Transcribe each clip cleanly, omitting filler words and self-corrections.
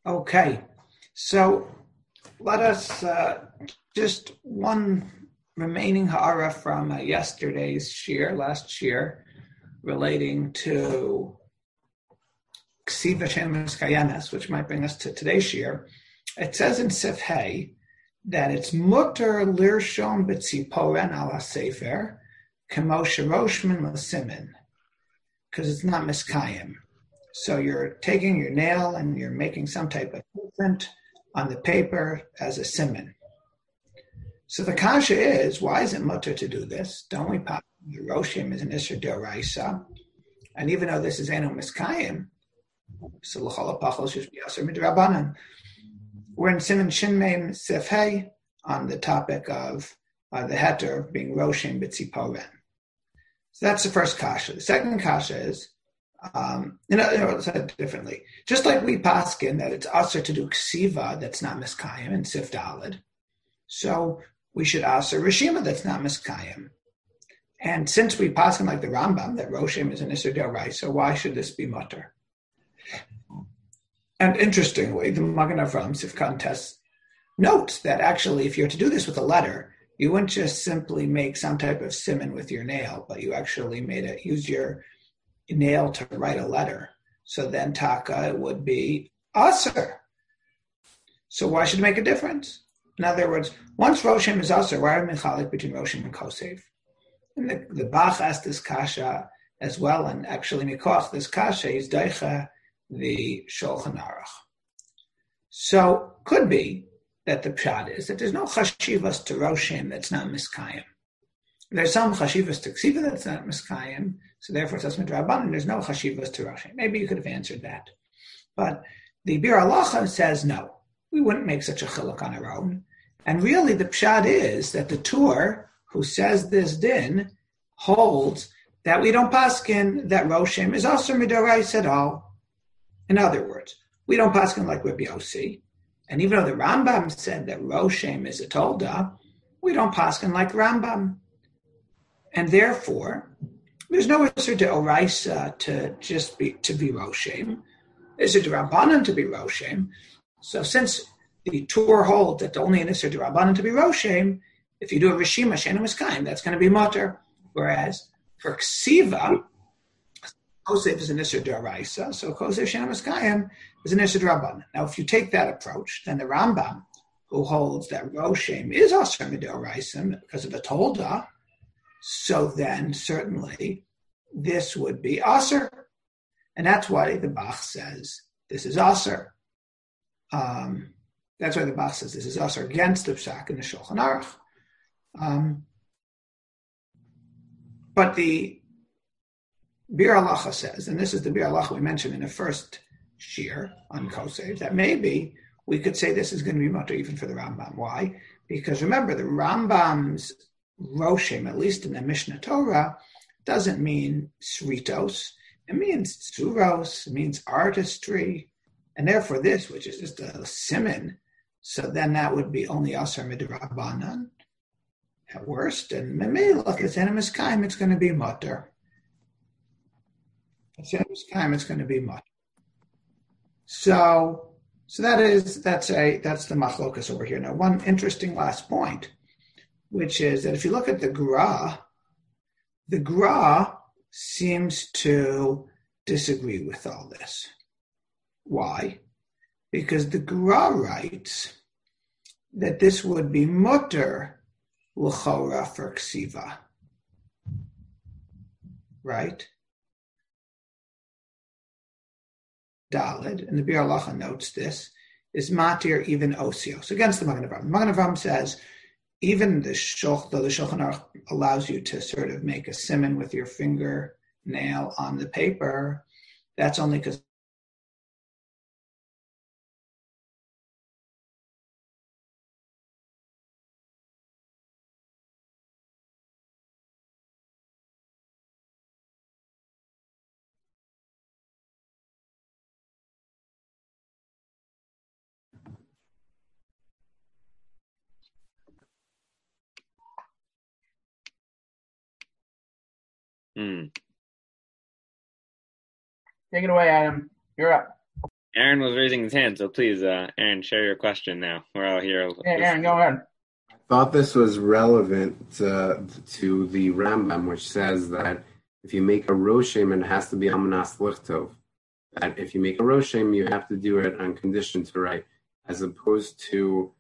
Okay, so let us just one remaining ha'ara from yesterday's shir, last shir, relating to Ksiva Shemus Kayanas, which might bring us to today's shir. It says in Sif Hey that it's mutter lirshom b'tziporen ala sefer kemo sheroshmin l'simin, because it's not miskayim. So you're taking your nail and you're making some type of print on the paper as a siman. So the kasha is, why is it mutter to do this? Don't we pop the roshim is an isser d'oraisa? And even though this is eno miskayim, so l'chol ha'pachol should be aser midrabanan. We're in siman shinmein sefhei on the topic of the heter of being roshim b'tziporen. So that's the first kasha. The second kasha is, let's say it differently. Just like we paskin that it's aser to do ksiva that's not miskayim and sif dalid, so we should aser rishima that's not miskayim. And since we paskin like the Rambam that roshim is an isser d'oraisa, so why should this be mutter? And interestingly, the Magen Avraham Sifkan test notes that actually, if you're to do this with a letter, you wouldn't just simply make some type of siman with your nail, but you actually use your nail to write a letter. So then taka it would be aser. So why should it make a difference? In other words, once roshim is aser, why are we mechalik between roshim and kosev? And the Bach asked this kasha as well, and actually mikoch this kasha is daicha the Shulchan Aruch. So could be that the pshat is that there's no chashivas to roshim that's not miskayim. There's some chashivas to ksiva that's not miskayim, so therefore it's midrabanan. There's no chashivas to roshim. Maybe you could have answered that, but the Bir Halacha says no. We wouldn't make such a chiluk on our own. And really, the pshat is that the Tur who says this din holds that we don't paskin that roshim is also midorais at all. In other words, we don't paskin like Rabbi Yossi, and even though the Rambam said that roshim is a tolda, we don't paskin like Rambam. And therefore, there's no issur de oraisa to be roshim. There's a rabbanan to be roshim. So since the Tur holds that only an issur de rabbanan to be roshim, if you do a rishima shena miskayim, that's going to be mutter. Whereas for ksiva, kosev is an issur de oraisa, so kosev shena miskayim is an issur de rabbanan. Now, if you take that approach, then the Rambam, who holds that roshim is also de oraisa because of a tolda, so then certainly this would be aser. And that's why the Bach says this is aser. That's why the Bach says this is aser against the psak in the Shulchan Aruch. But the Bir Halacha says, and this is the Bir Halacha we mentioned in the first shir on Kosev, that maybe we could say this is going to be mutter even for the Rambam. Why? Because remember, the Rambam's roshim, at least in the Mishnah Torah, doesn't mean sritos. It means tzuros. It means artistry. And therefore this, which is just a siman, so then that would be only aser midrabanan at worst. And memela, if it's enemis kaim, it's going to be mutter. It's enemis kaim, it's going to be mutter. So that's the machlokas over here. Now, one interesting last point, which is that if you look at the Gra seems to disagree with all this. Why? Because the Gra writes that this would be mutter l'chora for ksiva. Right? Dalid, and the Bir Halacha notes this, is matir even osios, against the Magen Avraham. The Magen Avraham says, even though the Shulchan Aruch allows you to sort of make a siman with your finger nail on the paper, that's only because Take it away, Adam. You're up. Aaron was raising his hand, so please, Aaron, share your question now. We're all here Yeah, Aaron, listening. go ahead. Thought this was relevant to the Rambam, which says that if you make a roshem, it has to be amanas lichtov. That if you make a roshem, you have to do it on condition to write, as opposed to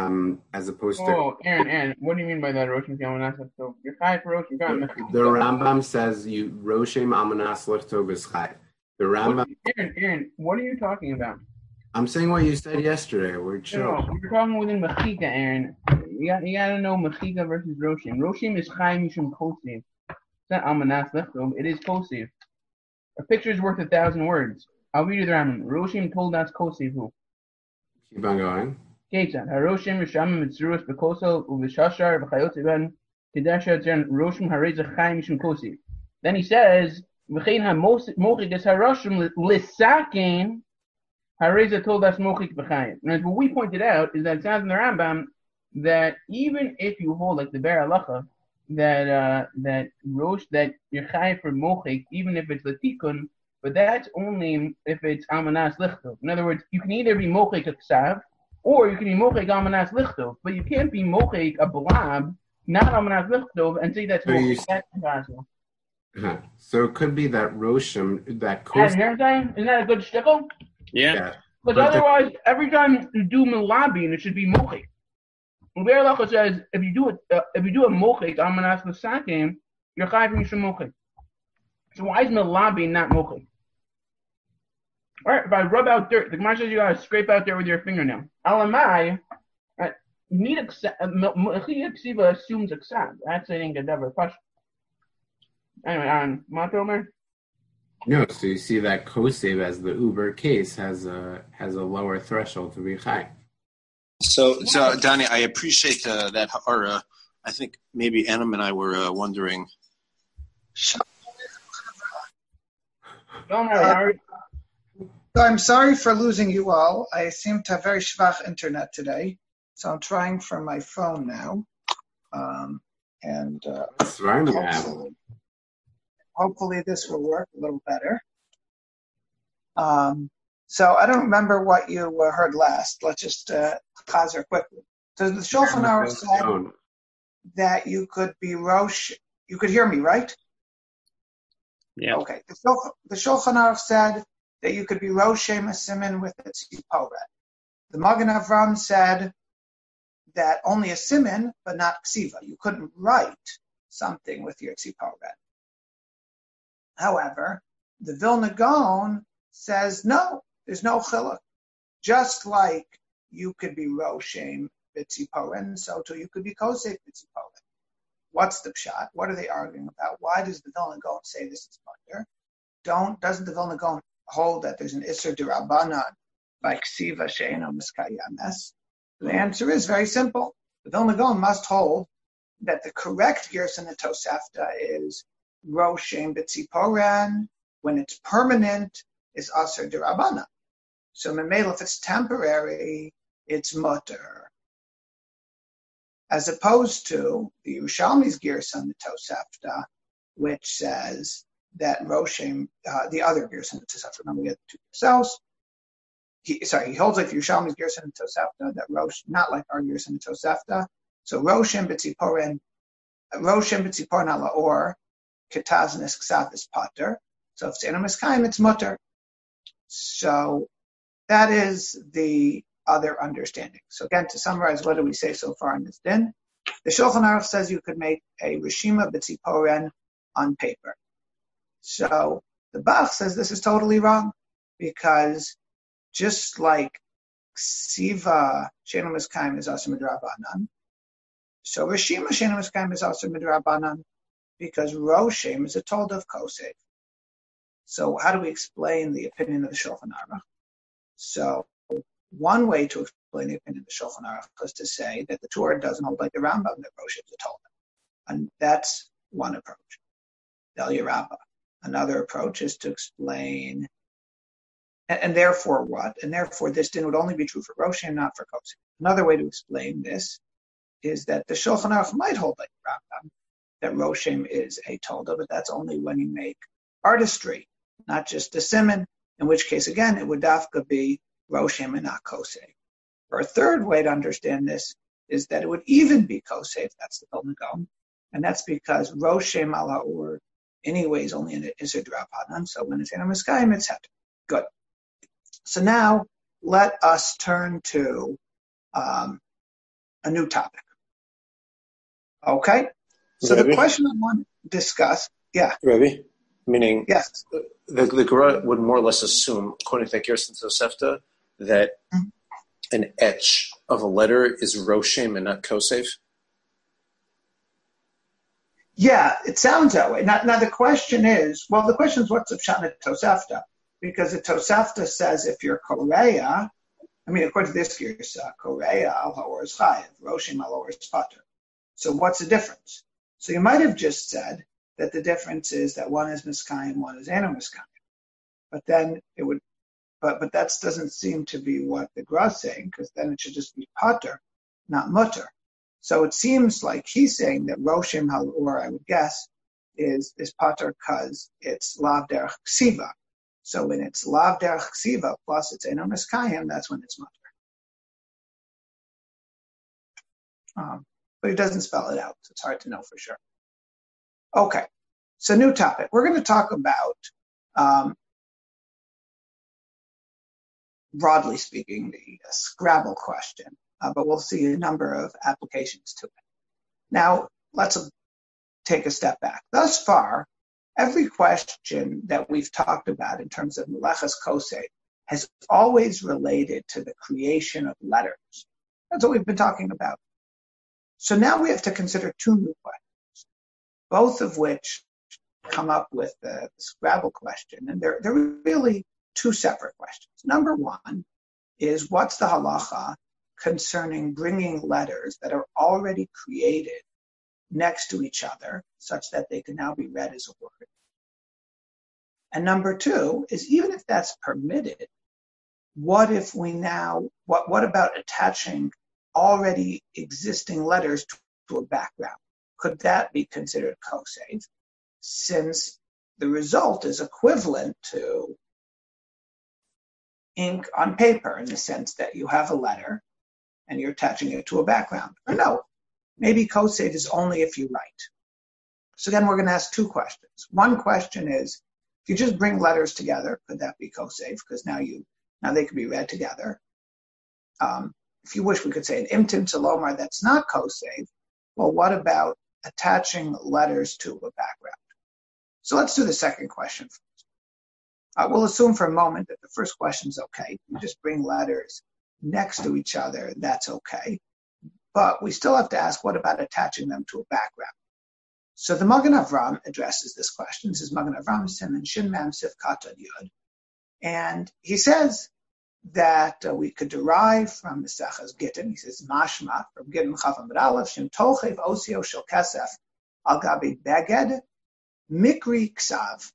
Oh, Aaron, what do you mean by that, Roshan Kamanasa? So you're high for Roshan the Kamanasa. Rambam says you roshem amanas lichtov is chai. The What, Rambam. Aaron, what are you talking about? I'm saying what you said yesterday. We're chill. No, you're talking within Mechika, Aaron. You gotta know Mechika versus Roshim. Roshim is Chai Mishum Kosiv. It's not Amanas Lechtom, it is Kosiv. A picture is worth 1,000 words. I'll read you the Rambam. Roshim told us Kosiv who? Keep on going. Ketzad. Haroshim Rishamim Mitzurus Bekosel Uvishashar B'chayotziban Kedasha Tzern Roshim Hareza Chai Mishum Kosiv. Then he says, V'chein HaMochik is Haroshim Lisakin Hareza told us Mochik B'chayim. And what we pointed out is that it sounds in the Rambam that even if you hold like the Ber Halacha that you're chayiv for mochik, even if it's latikun, but that's only if it's amanas lichtov. In other words, you can either be mochik a ksav, or you can be mochik amanas lichtov, but you can't be mochik a blab, not amanas lichtov, and say that's mochik. That's impossible. So it could be that Roshim, that Isn't that a good shtickle? Yeah. Because otherwise, every time you do milabin, it should be mochik. Ber Halacha says if you do a mochik amanas l'sakim, you're chayiv mishum mochik. So why is milabin not mochik? All right, if I rub out dirt, the Gemara says you gotta scrape out dirt with your fingernail. Alamai, you need a ksiva assumes a ksav. That's I think a dever question. Anyway, on Matomer. No, so you see that kosev as the Uber case has a lower threshold to be high. So Danny, I appreciate that. Or I think maybe Anam and I were wondering. So I'm sorry for losing you all. I seem to have very schwach internet today, so I'm trying from my phone now. Hopefully this will work a little better. So I don't remember what you heard last. Let's just chazer quickly. So the Shulchan Aruch said that you could be Rosh. You could hear me, right? Yeah. Okay. The Shulchan Aruch said that you could be Roshem a siman with a tziporet. The Magen Avram said that only a siman, but not ksiva. You couldn't write something with your tziporet. However, the Vilna Gaon says no, there's no chiluk. Just like you could be Roshem b'tziporen, so too you could be Kosef b'tziporen. What's the pshat? What are they arguing about? Why does the Vilna Gaon say this is mutter? Doesn't the Vilna Gaon hold that there's an Isser D'Rabbanan by Ksiva She'eno Miskayames? The answer is very simple. The Vilna Gaon must hold that the correct Gerson in Tosafta is Roshem b'tziporen. When it's permanent, is Aser D'Rabbanan. So Memel, if it's temporary, it's mutter. As opposed to the Yerushalmi's Gerson the Tosafta, which says that Roshem, the other Gerson the Tosafta, remember we had two cells. He holds like Yerushalmi's Gerson the Tosafta, that Rosh, not like our Gerson the Tosafta. So Roshem b'tziporen ala or ketaznis ksav is pater. So if it's Enos Miskayim, it's mutter. So that is the other understanding. So again, to summarize, what do we say so far in this din? The Shulchan Aruch says you could make a Rishima b'tziporen on paper. So the Bach says this is totally wrong, because just like Ksiva She'eno Miskayim is also midrabanan, so Rishima She'eno Miskayim is also midrabanan, because Roshem is a told of Kosef. So how do we explain the opinion of the Shulchan Aruch? So one way to explain the opinion of the Shulchan Aruch is to say that the Torah doesn't hold like the Rambam, that Roshem is a told. And that's one approach. Del Yerabba. Another approach is to explain, and therefore what? And therefore this din would only be true for Roshem, not for Kosef. Another way to explain this is that the Shulchan Aruch might hold like the Rambam, that Roshem is a tolda, but that's only when you make artistry, not just a siman. in which case, again, it would dafka be Roshem and not Kosev. Or a third way to understand this is that it would even be Kosev, that's the Vilna Gaon, and that's because Roshem al ha'ur anyways only in Isser D'Rabbanan, so when it's in a Miskayim, it's heter. Good. So now let us turn to a new topic. Okay? So Rebbe? The question I want to discuss, yeah. Rebbe? Meaning, Yes. the Gemara would more or less assume, according to Gerson Tosefta, that an etch of a letter is Roshem and not Kosev? Yeah, it sounds that way. Now the question is what's the pshat in Tosefta? Because the Tosefta says if you're Korea, according to this year's Korea, al ha'or is chayiv, Roshem al ha'or is pater. So what's the difference? So you might have just said that the difference is that one is miskayim, one is eno miskayim. But then it would, but that doesn't seem to be what the Gra is saying, because then it should just be pater, not mutter. So it seems like he's saying that Roshem Halor, I would guess, is pater because it's lav derech ksiva. So when it's lav derech ksiva plus it's eno miskayim, that's when it's mutter. But he doesn't spell it out, so it's hard to know for sure. Okay, so new topic. We're going to talk about, broadly speaking, the Scrabble question. But we'll see a number of applications to it. Now, let's take a step back. Thus far, every question that we've talked about in terms of Meleches Kosev has always related to the creation of letters. That's what we've been talking about. So now we have to consider two new questions, both of which come up with the Scrabble question. And they're really two separate questions. Number one is, what's the halacha concerning bringing letters that are already created next to each other such that they can now be read as a word? And number two is, even if that's permitted, what about attaching already existing letters to a background? Could that be considered Kosev, since the result is equivalent to ink on paper in the sense that you have a letter and you're attaching it to a background? Or no, maybe Kosev is only if you write. So then we're going to ask two questions. One question is, if you just bring letters together, could that be Kosev? Because now they can be read together. If you wish, we could say an imtim salomar that's not Kosev. Well, what about attaching letters to a background? So let's do the second question first. We'll assume for a moment that the first question is okay. You just bring letters next to each other, that's okay. But we still have to ask, what about attaching them to a background? So the Magen Avram addresses this question. This is Magen Avram Siman Shin Mem Sif Katan Yud. And he says that we could derive from the Seches Gittin. He says, Mashma, from Gittin Chav Amud Aleph, Shem Tolchev Osio Shel Kesef Al Gabi Beged Mikri Ksav.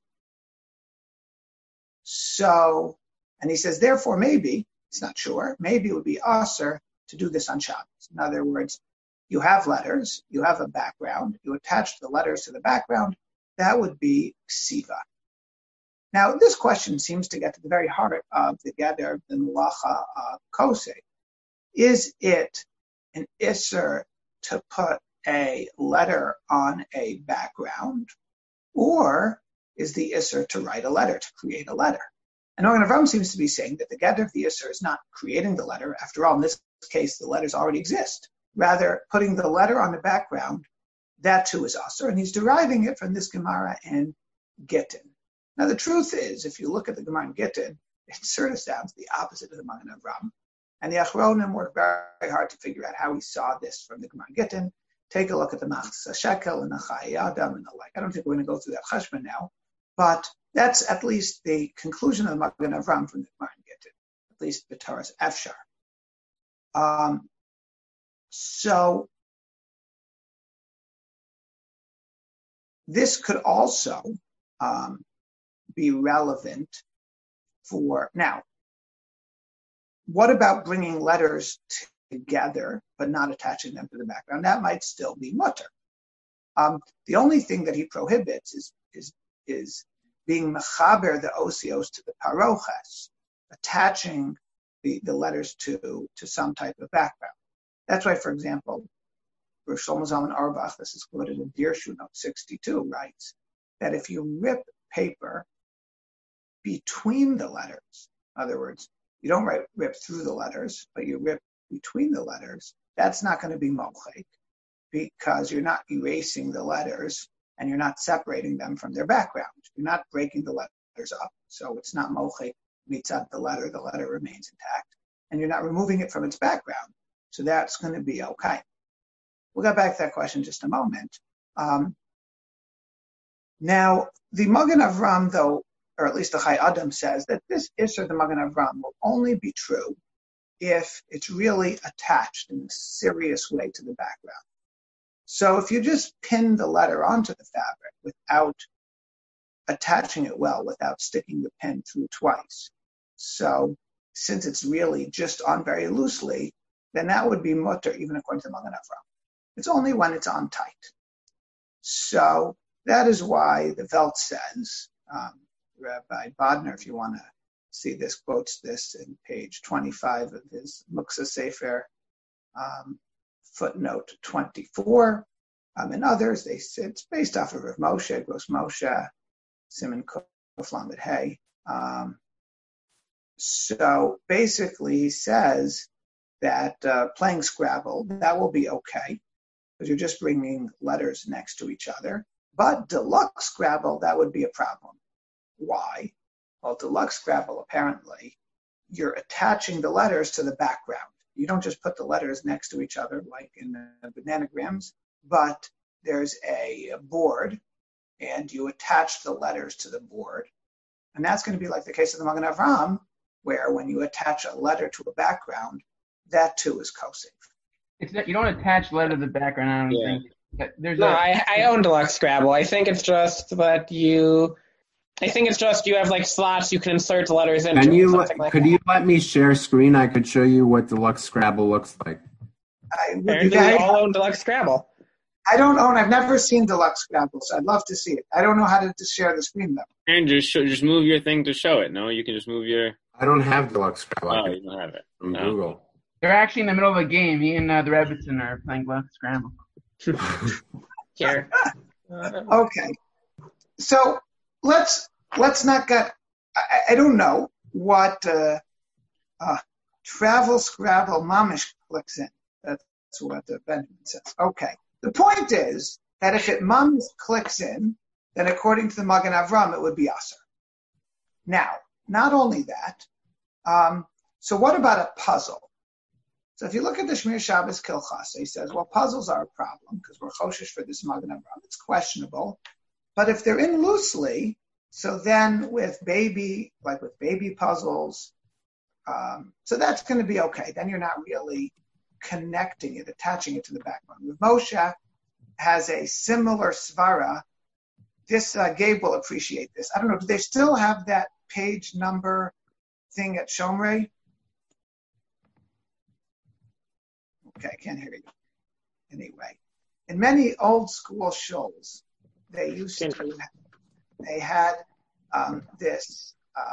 So, and he says, therefore, maybe, it's not sure, maybe it would be aser to do this on Shabbos. In other words, you have letters, you have a background, you attach the letters to the background, that would be ksiva. Now, this question seems to get to the very heart of the Geder, the Melacha of Kosev. Is it an iser to put a letter on a background, or is the iser to write a letter, to create a letter? And Magen Avram seems to be saying that the Geder of the iser is not creating the letter. After all, in this case, the letters already exist. Rather, putting the letter on the background, that too is aser, and he's deriving it from this Gemara in Gittin. Now, the truth is, if you look at the Gemara in Gittin, it sort of sounds the opposite of the Magen Avram. And the Achronim worked very hard to figure out how he saw this from the Gemara in Gittin. Take a look at the Machzah Shekel and the Chayei Adam and the like. I don't think we're going to go through that cheshbon now, but that's at least the conclusion of the Magen Avram from the Gemara in Gittin, at least B'Toras Efshar. So this could also be relevant for, now, what about bringing letters together but not attaching them to the background? That might still be mutter. The only thing that he prohibits is being mechaber the osios to the paroches, attaching the letters to some type of background. That's why, for example, Rav Shlomo Zalman Auerbach, this is quoted in Dirshu Note 62, writes that if you rip paper between the letters, in other words, you don't rip through the letters, but you rip between the letters, that's not going to be mochek, because you're not erasing the letters and you're not separating them from their background. You're not breaking the letters up, so it's not mochek mitzad the letter remains intact, and you're not removing it from its background, so that's going to be okay. We'll get back to that question in just a moment. Now, the Magen Avram, though, or at least the Chai Adam says that this Isser, the Magen Avram, will only be true if it's really attached in a serious way to the background. So if you just pin the letter onto the fabric without attaching it well, without sticking the pin through twice, so since it's really just on very loosely, then that would be mutter, even according to the Magen Avram. It's only when it's on tight. So that is why the Welt says, Rabbi Bodner, if you want to see this, quotes this in page 25 of his Muksa Sefer, footnote 24, and others. They say it's based off of Rav Moshe, Gros Moshe, Simon Kuf Lamed Hey. So basically he says that playing Scrabble, that will be okay, because you're just bringing letters next to each other. But deluxe Scrabble, that would be a problem. Why? Well, deluxe Scrabble, apparently, you're attaching the letters to the background. You don't just put the letters next to each other like in bananagrams, but there's a board, and you attach the letters to the board. And that's going to be like the case of the Magen Avram, where when you attach a letter to a background, that too is kosef. It's that you don't attach letter to the background. I don't think. I own Deluxe Scrabble. I think it's just that you have like slots you can insert the letters into. Could you let me share screen? I could show you what Deluxe Scrabble looks like. We all own Deluxe Scrabble. I don't own. I've never seen Deluxe Scrabble, so I'd love to see it. I don't know how to share the screen though. And just move your thing to show it. No, you can just move your. I don't have Deluxe Scrabble. Oh, you don't have it. From Google. They're actually in the middle of a game. He and the Rebbitzin are playing Deluxe Scrabble. Here. Okay, so let's not get. I don't know what Travel Scrabble Mamish clicks in. That's what Benjamin says. Okay, the point is that if it Mamish clicks in, then according to the Magen Avram, it would be Aser. Now, not only that, so what about a puzzle? So if you look at the Shmir Shabbos Kilchasa, he says, well, puzzles are a problem because we're choshesh for this Magen Avram. It's questionable. But if they're in loosely, so then with baby puzzles, so that's going to be okay. Then you're not really connecting it, attaching it to the background. Rav Moshe has a similar svara. This, Gabe will appreciate this. I don't know, do they still have that page number thing at Shomrei? Okay, I can't hear you. Anyway, in many old school shows, they had this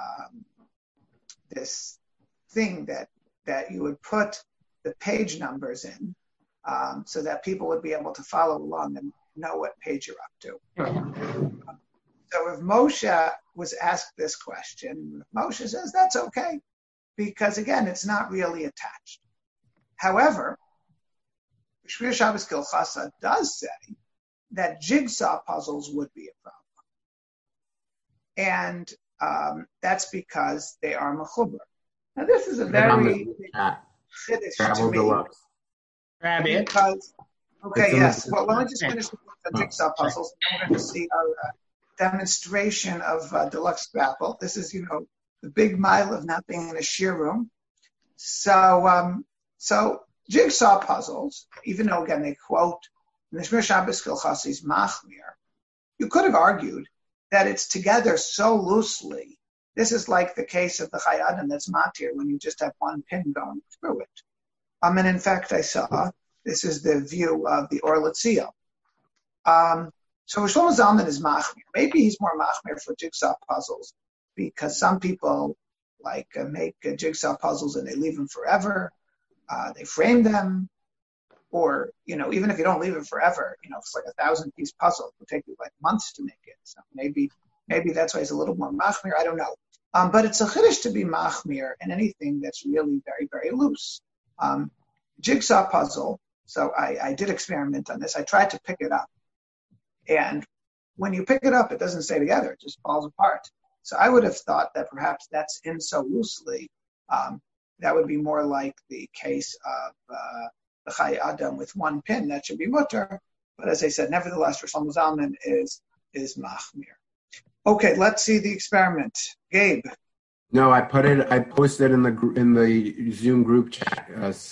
thing that you would put the page numbers in, so that people would be able to follow along and know what page you're up to. So if Moshe was asked this question, Moshe says that's okay, because again, it's not really attached. However, Shmir Shabbos Kilchasa does say that jigsaw puzzles would be a problem. And that's because they are mechuber. Now this is a very chiddush to me. Because, okay, yes. Well, let me just finish the jigsaw puzzles. We're going to see our demonstration of Deluxe Scrabble. This is, the big mile of not being in a shear room. So jigsaw puzzles, even though, again, they quote in the Shmir Shabbos Kilchasi's Machmir, you could have argued that it's together so loosely. This is like the case of the Chai Adam that's matir when you just have one pin going through it. And in fact, I saw, this is the view of the Or L'Tzion. So Shlomo Zalman is machmir. Maybe he's more machmir for jigsaw puzzles because some people make jigsaw puzzles and they leave them forever. They frame them, or even if you don't leave it forever, if it's like 1,000-piece puzzle, it will take you like months to make it. So maybe that's why he's a little more machmir. I don't know. But it's a chiddush to be machmir in anything that's really very, very loose. Jigsaw puzzle. So I did experiment on this. I tried to pick it up. And when you pick it up, it doesn't stay together. It just falls apart. So I would have thought that perhaps that's in so loosely. That would be more like the case of the Chai Adam with one pin. That should be mutter. But as I said, nevertheless, Rosh Shlomo Zalman is machmir. Okay, let's see the experiment. Gabe. No, I posted in the Zoom group chat.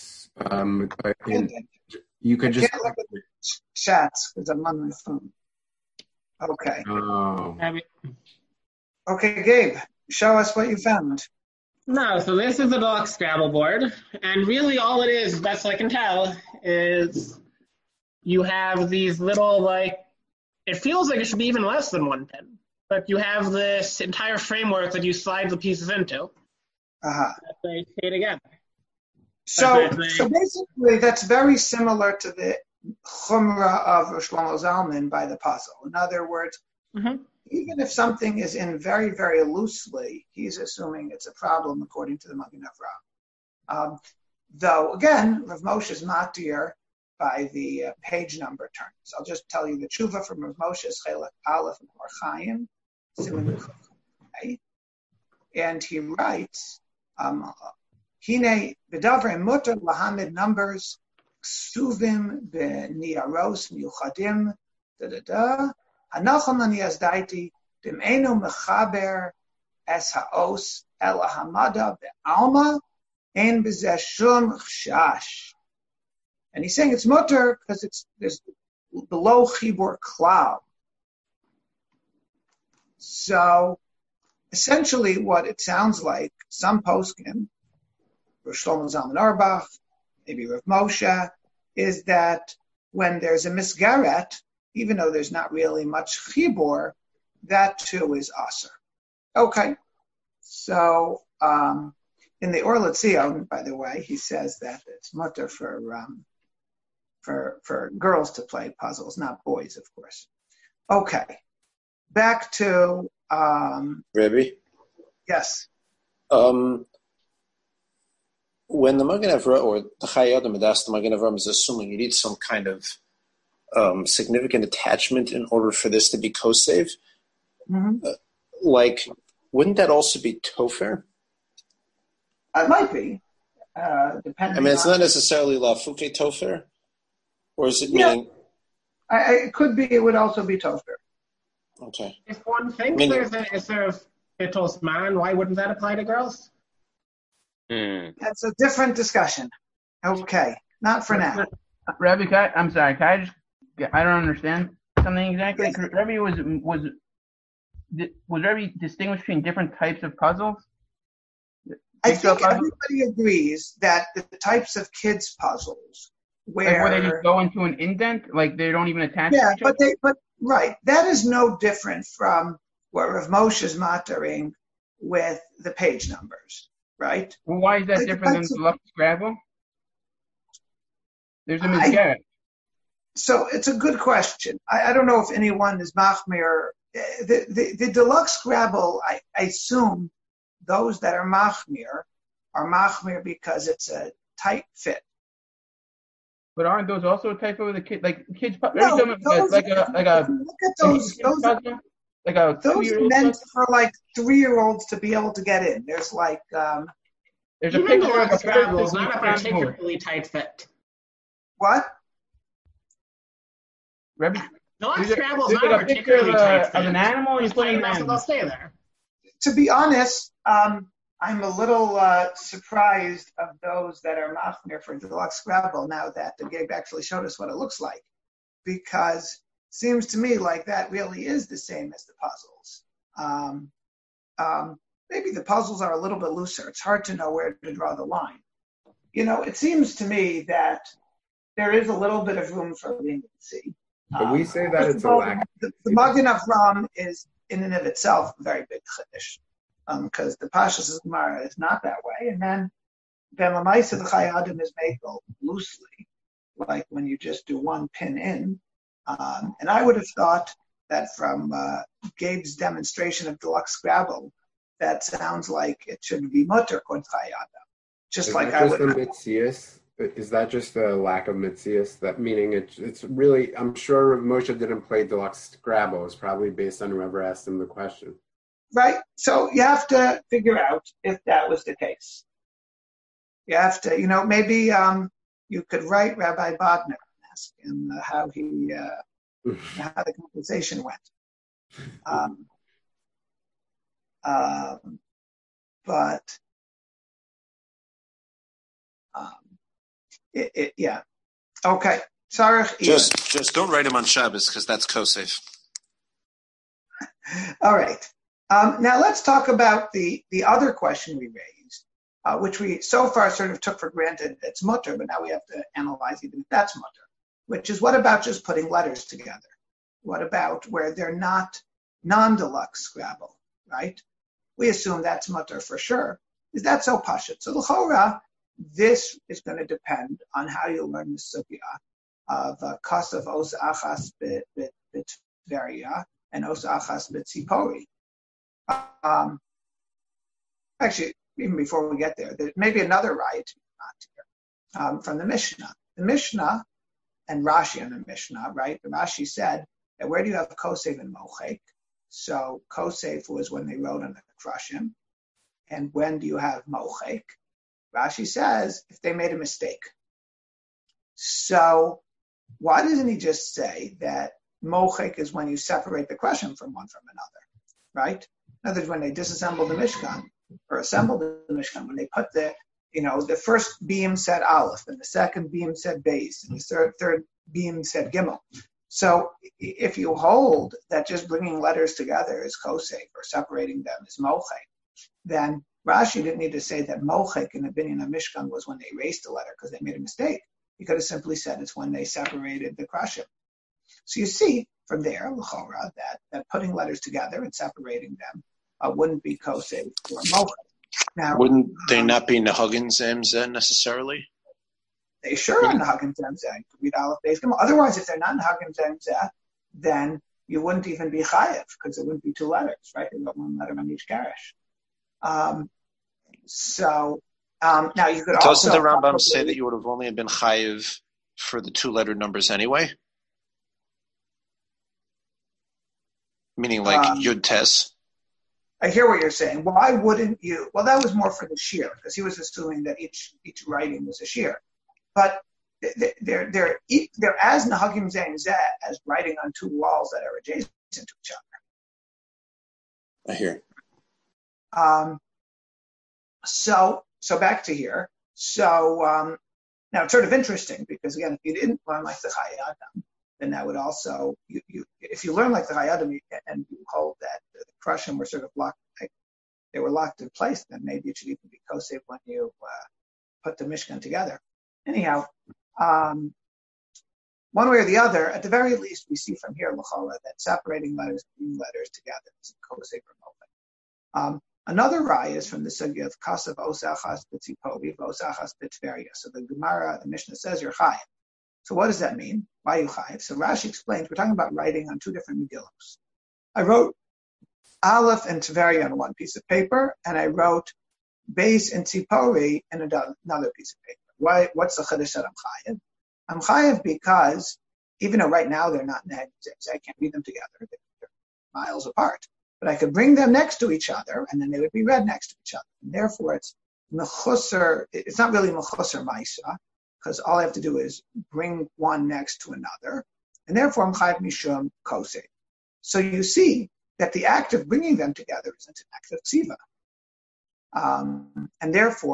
You could just can't look at the chats because I'm on my phone. Okay. Oh. Okay, Gabe, show us what you found. No, so this is the deluxe Scrabble board, and really all it is, best I can tell, is you have these little, it feels like it should be even less than one pin, but you have this entire framework that you slide the pieces into. Uh-huh. That they stay together. So basically, that's very similar to the chumrah of Rosh Shlomo Zalman by the puzzle. In other words, even if something is in very, very loosely, he's assuming it's a problem according to the Magen Avraham. Though, again, Rav Moshe is matir by the page number terms. I'll just tell you the tshuva from Rav Moshe is Chelek Aleph and Or Chaim, and he writes, Hine b'davrei mutar lahamid numbers ksuvim b'niyaros miyuchadim hanachon ani azdaiti dim'enu mechaber es haos el hamada be'alma ein b'zeh shum chashash. And he's saying it's mutar because there's below chibur klal. So essentially, what it sounds like, some poskim, Rosh Shlomo Zalman Auerbach, maybe Rav Moshe, is that when there's a misgaret, even though there's not really much chibur, that too is aser. Okay, so in the Or L'Tzion, by the way, he says that it's mutter for girls to play puzzles, not boys, of course. Okay, back to Rebbe. Yes. When the Magen Avraham or the Chai Adam had asked the Magen Avraham is assuming you need some kind of significant attachment in order for this to be kosev, wouldn't that also be tofer? It might be, depending. I mean, it's not necessarily lafuke tofer, or is it meaning? It could be. It would also be tofer. Okay. If one thinks there's a sort of bitos man, why wouldn't that apply to girls? That's a different discussion. Okay, not for now. Rabbi, I'm sorry. I don't understand something exactly. Yes. Rabbi was Rabbi distinguished between different types of puzzles? I think everybody agrees that the types of kids puzzles where they just go into an indent, like they don't even attach to each other? But right, that is no different from what Rav Moshe is mattering with the page numbers, right? Well, why is that different than Deluxe Scrabble? There's a misgap. So it's a good question. I don't know if anyone is machmir. The Deluxe Scrabble, I assume those that are machmir because it's a tight fit. But aren't those also a type of the kid, like kids? No, those, look at those. Those are meant for like 3-year-olds to be able to get in. There's like there's a picture of a Scrabble. It's not a particularly tight fit. What? Deluxe Scrabble is not a particularly tight fit. Of an animal, and you're putting an animal. They'll stay there. To be honest, I'm a little surprised of those that are machmir for Deluxe Scrabble now that the Gabe actually showed us what it looks like, because it seems to me like that really is the same as the puzzles. Maybe the puzzles are a little bit looser. It's hard to know where to draw the line. You know, it seems to me that there is a little bit of room for leniency. But we say that it's a lack. The Magen Avram is in and of itself a very big chiddush, because the Pashas Gemara is not that way. And then Ben Lamaisa the Chayadim is made loosely, like when you just do one pin in. And I would have thought that from Gabe's demonstration of Deluxe Scrabble, that sounds like it should be mutter kod Chayadim. Just Is like that I just would. a mitzias? Is that just a lack of mitzias? That meaning it's really, I'm sure Moshe didn't play Deluxe Scrabble. It's probably based on whoever asked him the question. Right. So you have to figure out if that was the case. You have to, maybe you could write Rabbi Bodner and ask him how the conversation went. Yeah. Okay. Sarach. Just don't write him on Shabbos because that's kosef. All right. Now let's talk about the other question we raised, which we so far sort of took for granted it's mutter, but now we have to analyze even if that's mutter, which is what about just putting letters together? What about where they're not non-deluxe Scrabble, right? We assume that's mutter for sure. Is that so pashut? So l'chora, this is going to depend on how you learn the sugya of kasav os achas b'tveria and os achas b'tzipori. Actually, even before we get there, there may be another right from the Mishnah. The Mishnah and Rashi on the Mishnah, right? Rashi said that where do you have kosev and mochek? So kosev was when they wrote on the krushim, and when do you have mochek? Rashi says if they made a mistake. So why doesn't he just say that mochek is when you separate the krushim from one from another, right? In other words, when they disassembled the Mishkan or assembled the Mishkan, when they put the first beam said Aleph and the second beam said Beis and the third beam said Gimel. So if you hold that just bringing letters together is kosef or separating them is mochek, then Rashi didn't need to say that mochek in the binyan of Mishkan was when they erased the letter because they made a mistake. He could have simply said it's when they separated the krushim. So you see from there, l'chora, that putting letters together and separating them wouldn't be kosef or mochek. Now, wouldn't they not be nehagin zemzeh necessarily? They sure are nehagin zemzeh. You could read Aleph Beis Gimel. Otherwise, if they're not nehagin zemzeh, then you wouldn't even be chayev because it wouldn't be two letters, right? You've got one letter on each garish. Now you could also. Doesn't the Rambam say that you would have only been chayev for the two-letter numbers anyway? Meaning like Yud Tes. I hear what you're saying. Why wouldn't you? Well, that was more for the shir because he was assuming that each writing was a shir. But they're as nehagim zeh as writing on two walls that are adjacent to each I other. hear. So back to here. So now it's sort of interesting because again, if you didn't learn like the Chayadim, then that would also you if you learn like the Chayadim and you hold that the krushim were sort of locked, like they were locked in place, then maybe it should even be kosef when you put the Mishkan together. Anyhow, one way or the other, at the very least, we see from here l'chola that separating letters together is kosef or mochek. Another raya is from the sugya of kasav osachas b'tzipovi osachas b'tveria. So the Gemara, the Mishnah says you're chayiv. So what does that mean? Why are you chayiv? So Rashi explains we're talking about writing on two different megillos. I wrote Aleph and Tveria on one piece of paper, and I wrote Beis and Tzipori in another piece of paper. Why? What's the chiddush that I'm chayiv? I'm chayiv because even though right now they're not negatives, I can't read them together. They're miles apart. But I could bring them next to each other, and then they would be read next to each other. And therefore, it's mechusar. It's not really mechusar ma'isa, because all I have to do is bring one next to another, and therefore I'm chayiv mishum kosef. So you see that the act of bringing them together isn't an act of ksiva, and therefore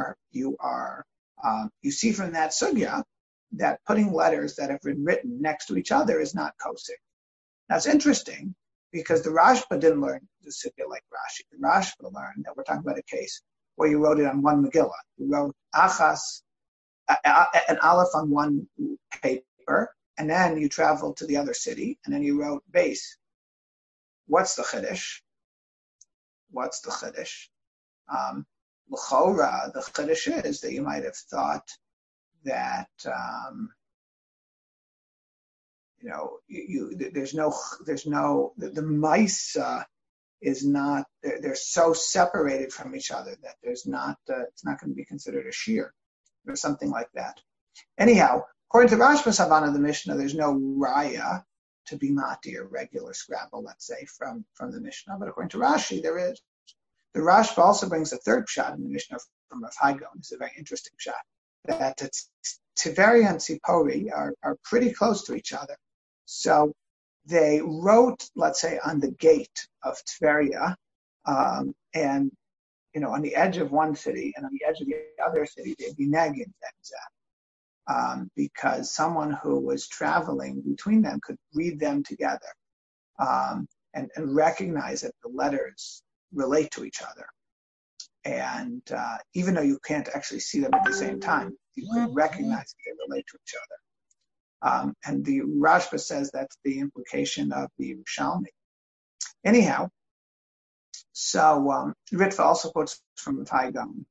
you see from that sugya that putting letters that have been written next to each other is not kosef. Now it's interesting because the Rashba didn't learn the sugya like Rashi. The Rashba learned that we're talking about a case where you wrote it on one Megillah. You wrote achas, an aleph on one paper, and then you traveled to the other city, and then you wrote base. What's the chiddush? What's the chiddush? L'chora, the chiddush is that you might have thought that there's no the mice is not they're so separated from each other that there's not it's not going to be considered a shear or something like that. Anyhow, according to Rashba's Havana of the Mishnah, there's no raya to be mati or regular Scrabble, let's say, from the Mishnah. But according to Rashi, there is. The Rashba also brings a third pshat in the Mishnah from Rav Hai Gaon. It's a very interesting pshat, that Tiveria and Tzipori are pretty close to each other. So they wrote, let's say, on the gate of Tveria, and on the edge of one city and on the edge of the other city, they'd be neged because someone who was traveling between them could read them together and recognize that the letters relate to each other. And even though you can't actually see them at the same time, you can recognize that they relate to each other. And the Rashba says that's the implication of the Yerushalmi. Anyhow, so Ritva also quotes from Rav Hai Gaon.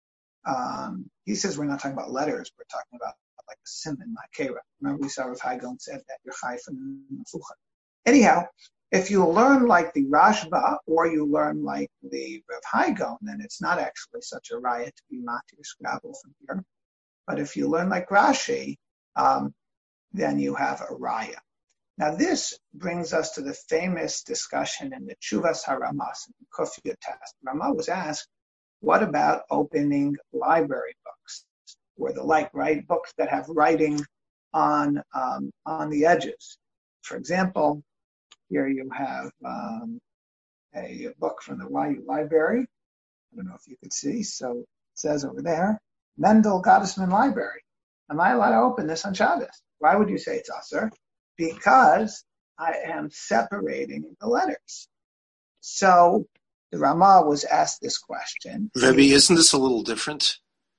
He says we're not talking about letters, we're talking about like a simon, ma'akera. Remember we saw Rav Hai Gaon said that you're chai from Mefucha. Anyhow, if you learn like the Rashba or you learn like the Rav Hai Gaon, then it's not actually such a raya to be mati or Scrabble from here. But if you learn like Rashi, then you have a raya. Now this brings us to the famous discussion in the Tshuvas HaRamas, in the Kufya test. Rama was asked, what about opening library books, or the like, right? Books that have writing on the edges. For example, here you have a book from the YU Library. I don't know if you could see. So it says over there, Mendel Gottesman Library. Am I allowed to open this on Shabbos? Why would you say it's usher? Because I am separating the letters. So the Rama was asked this question. Rebbe, isn't this a little different?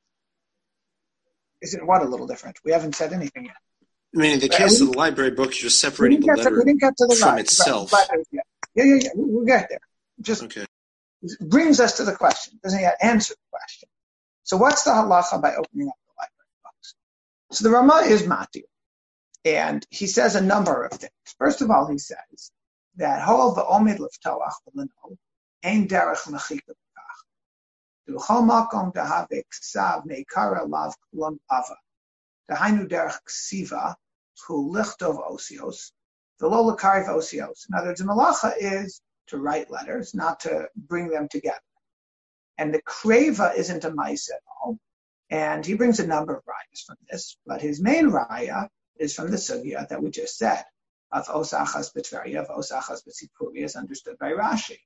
Is it what a little different? We haven't said anything yet. I mean, in the case of the library book, you're just separating the letter from itself. Yeah. We'll get there. Just okay. Brings us to the question. Doesn't yet answer the question. So what's the halacha by opening up the library books? So the Rama is matir. And he says a number of things. First of all, he says that hol v'omid leftoach v'lino ein derech mechika b'kach. V'chol makom dehave ksav neikara lav klum ava. Dehainu derech ksiva hu lichtov osios v'lo lekariv osios. In other words, the malacha is to write letters, not to bring them together. And the kreva isn't a mice at all. And he brings a number of rayas from this, but his main raya is from the sugya that we just said, of osachas b'tveria, of osachas b'tzipuri, as understood by Rashi.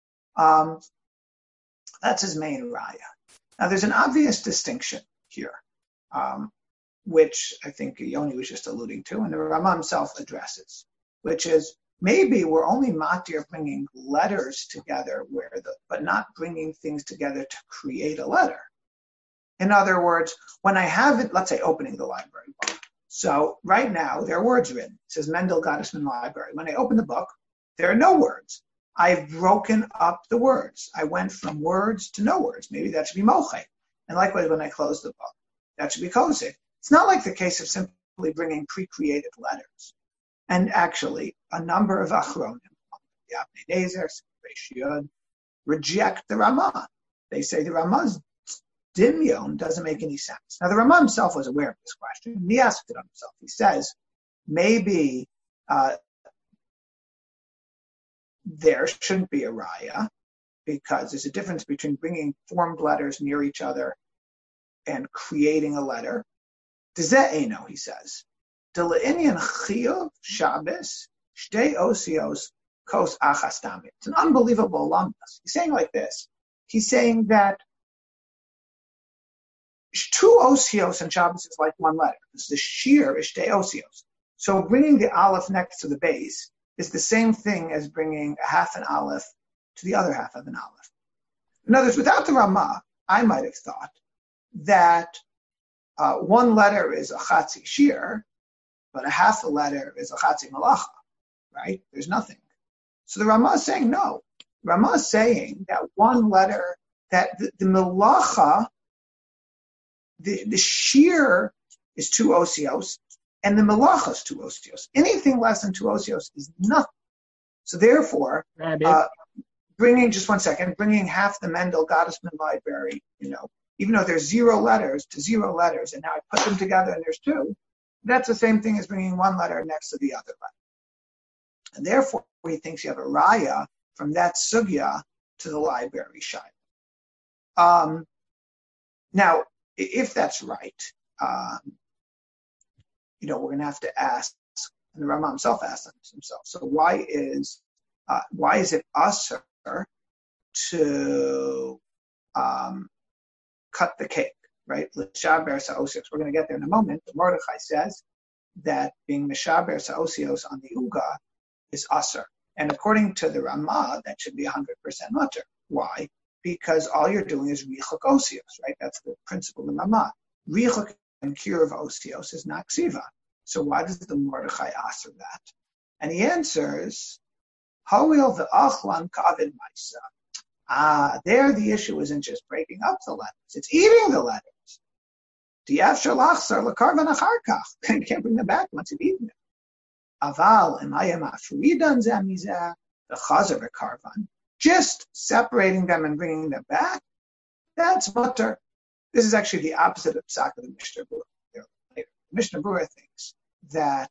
That's his main raya. Now, there's an obvious distinction here, which I think Yoni was just alluding to, and the Rama himself addresses, which is maybe we're only matir bringing letters together, but not bringing things together to create a letter. In other words, when I have it, let's say opening the library book. So right now, there are words written. It says Mendel Gottesman Library. When I open the book, there are no words. I've broken up the words. I went from words to no words. Maybe that should be moche. And likewise, when I close the book, that should be kosek. It's not like the case of simply bringing pre-created letters. And actually, a number of achronim, the Avnei Nezer, Shiyud, reject the Rama. They say the Rama's Dimyon doesn't make any sense. Now, the Rama himself was aware of this question. He asked it of himself. He says, maybe there shouldn't be a raya because there's a difference between bringing formed letters near each other and creating a letter. Deze'eno, he says. Dela'inyan chiyuv Shabbos shtei osios kos achas tamid. It's an unbelievable alumnus. He's saying like this. He's saying that two osios in Shabbos is like one letter. It's the sheer is shtei osios. So bringing the aleph next to the base is the same thing as bringing a half an aleph to the other half of an aleph. In other words, without the Rama, I might have thought that one letter is a chatzi shir, but a half a letter is a chatzi malacha, right? There's nothing. So the Ramah is saying no. Ramah is saying that one letter, that the malacha, the shear is 2 osios, and the malacha is 2 osios. Anything less than 2 osios is nothing. So therefore, bringing half the Mendel Gottesman library, even though there's 0 letters to 0 letters, and now I put them together and there's 2, that's the same thing as bringing one letter next to the other letter. And therefore, he thinks you have a raya from that sugya to the library shayla. Now, if that's right, we're going to have to ask, and the Rambam himself asked himself. So why is it usher to cut the cake, right? L'shaber sa'osios. We're going to get there in a moment. But Mordechai says that being mishaber sa'osios on the uga is usher, and according to the Ramah, that should be 100% mutter. Why? Because all you're doing is richuk osios, right? That's the principle in Ramah. Richuk and cure of osios is not ksiva. So why does the Mordechai answer that? And he answers, Hawil v'achlan ka'avid ma'isa. There the issue isn't just breaking up the letters, it's eating the letters. Di'afshar lachsar l'karvan acharkach. You can't bring them back once you've eaten them. Aval emayim afridan zamizah, the chazer v'karvan. Just separating them and bringing them back, that's mutter. This is actually the opposite of psak of the Mishnah Berurah. The Mishnah Berurah thinks that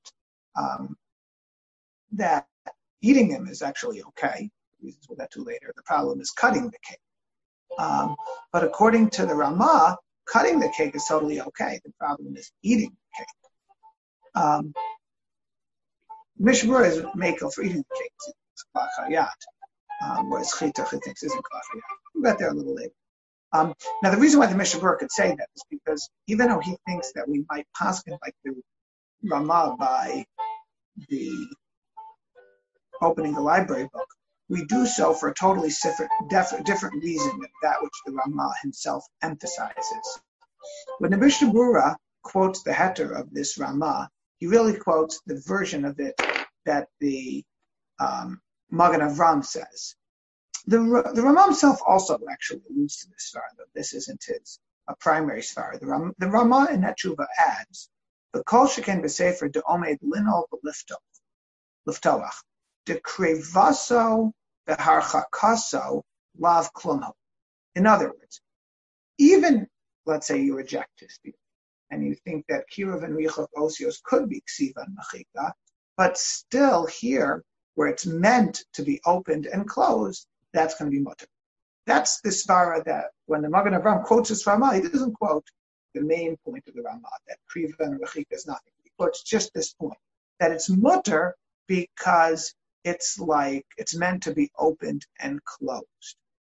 that eating them is actually okay. Reasons we'll get to later. The problem is cutting the cake. But according to the Ramah, cutting the cake is totally okay. The problem is eating the cake. Mishnah Berurah is makel for eating the cake. It's klachayat, whereas chita thinks isn't klachayat. We'll get there a little later. Now, the reason why the Mishnah Berurah could say that is because even though he thinks that we might paskin like the Ramah by the opening the library book, we do so for a totally different reason than that which the Ramah himself emphasizes. When the Mishnah Berurah quotes the heter of this Ramah, he really quotes the version of it that the Magen Avram says. The Ramah himself also actually alludes to this svara, though this isn't his primary svara. The Ramah in that tshuva adds, the kol sheken b'sefer de'omed linol b'liftoach, de krevaso v'harchakaso lav klumho. In other words, even, let's say you reject his view, and you think that kiruv and richuk osios could be ksiva and mechika, but still here, where it's meant to be opened and closed, that's going to be mutter. That's the svara that when the Magen Avram quotes this Ramah, he doesn't quote the main point of the Ramah, that kriva and rechika is nothing. He quotes just this point, that it's mutter because it's meant to be opened and closed.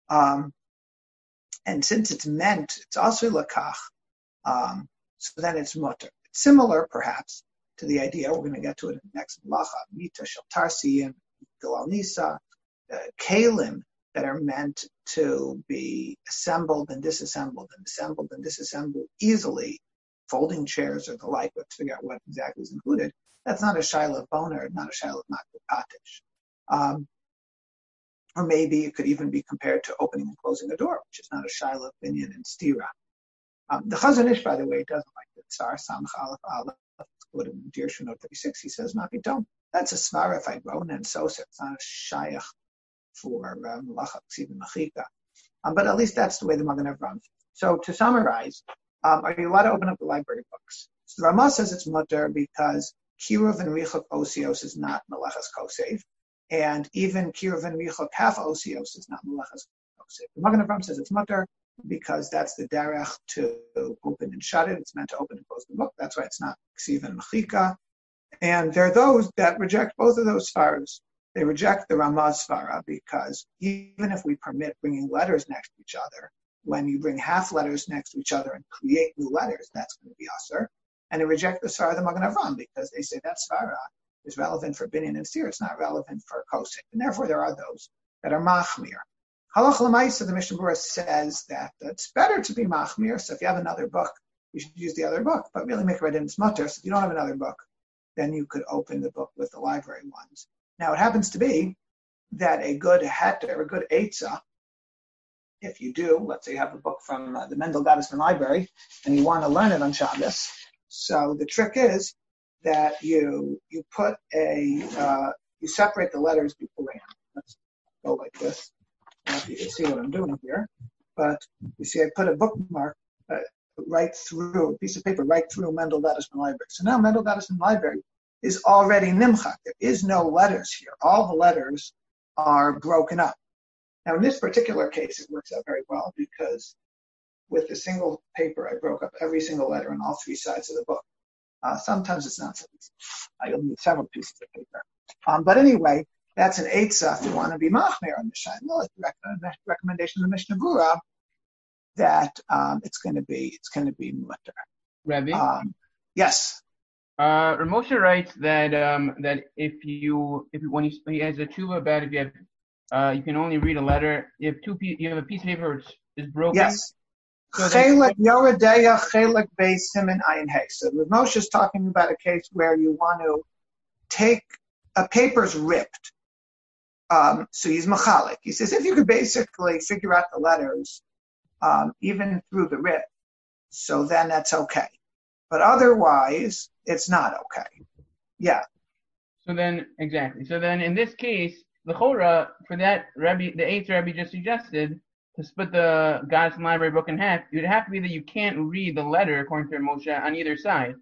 And since it's meant, it's also lakach, so then it's mutter. It's similar, perhaps, to the idea, we're going to get to it in the next malacha, mita shel tarsiyim, galal nisa, kalim that are meant to be assembled and disassembled easily, folding chairs or the like, let's figure out what exactly is included. That's not a shaila of boner, not a shaila of makbul patish. Or maybe it could even be compared to opening and closing a door, which is not a shaila of binyan and stira. The Chazon Ish, by the way, doesn't like the Tsar Samach Aleph Aleph. Quoted in Dir Shunot 36, he says, "Mapitom." That's a svara if I groan and so it's not a shayach for malacha ksiva machika. But at least that's the way the Magen Avram. So to summarize, are you allowed to open up the library books? So the Ramah says it's mutter because kiruv and richuk osios is not malachas kosev, and even kiruv and richuk half osios is not malachas kosev. The Magen Avram says it's mutter because that's the derech to open and shut it. It's meant to open and close the book. That's why it's not ksiva and mechika. And there are those that reject both of those svaras. They reject the Ramah's svara because even if we permit bringing letters next to each other, when you bring half letters next to each other and create new letters, that's going to be asur. And they reject the svara of the Magen Avram because they say that svara is relevant for binyan and stir. It's not relevant for kosek. And therefore there are those that are machmir. Halach l'maisa, the Mishnah Berurah says that it's better to be machmir. So if you have another book, you should use the other book. But really, mikra didn't mutter. So if you don't have another book, then you could open the book with the library ones. Now, it happens to be that a good heter, a good eitzah, if you do, let's say you have a book from the Mendel Gottesman Library and you want to learn it on Shabbos. So the trick is that you put you separate the letters beforehand. Let's go like this. I don't know if you can see what I'm doing here, but you see I put a bookmark right through, a piece of paper right through Mendel Gottesman Library. So now Mendel Gottesman Library is already nimchak. There is no letters here. All the letters are broken up. Now, in this particular case, it works out very well because with a single paper, I broke up every single letter on all three sides of the book. Sometimes it's not so easy. You'll need several pieces of paper. But anyway, that's an eitzah if you want to be machmir on the Mishnah. Well, the recommendation of the Mishnah Berurah that it's going to be mutter. Rabbi? Yes. Ramosha writes that when he has a tshuva about if you have you can only read a letter. You have a piece of paper which is broken. Yes. Chelek Yoredeya Chelek Beis Siman Ayin Hey. So Rav Moshe is talking about a case where you want to take a paper's ripped. So he's machalik. He says if you could basically figure out the letters even through the rip, so then that's okay. But otherwise, it's not okay. Yeah. So then, exactly. So then, in this case, the chora for that Rabbi, the eighth Rabbi just suggested to split the Goddess Library book in half. It would have to be that you can't read the letter according to Moshe on either side.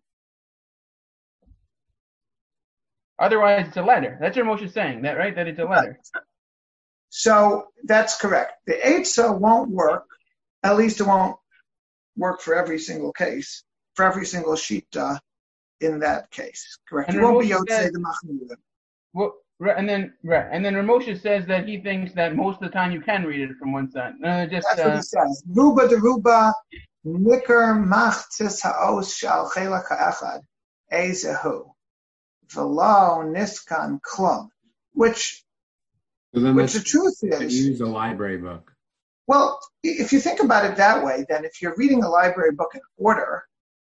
Otherwise, it's a letter. That's what Moshe is saying. That right? That it's a letter. So that's correct. The eitzah won't work. At least it won't work for every single case, for every single sheet in that case. Correct. And you won't be able to say the machmir. Well, and then Ramosha says that he thinks that most of the time you can read it from one side. That's what he says. Ruba de ruba nikar machtis haos shal chelak ha'echad ezehu v'lo niskan klum, which the truth is use a library book. Well, if you think about it that way, then if you're reading a library book in order,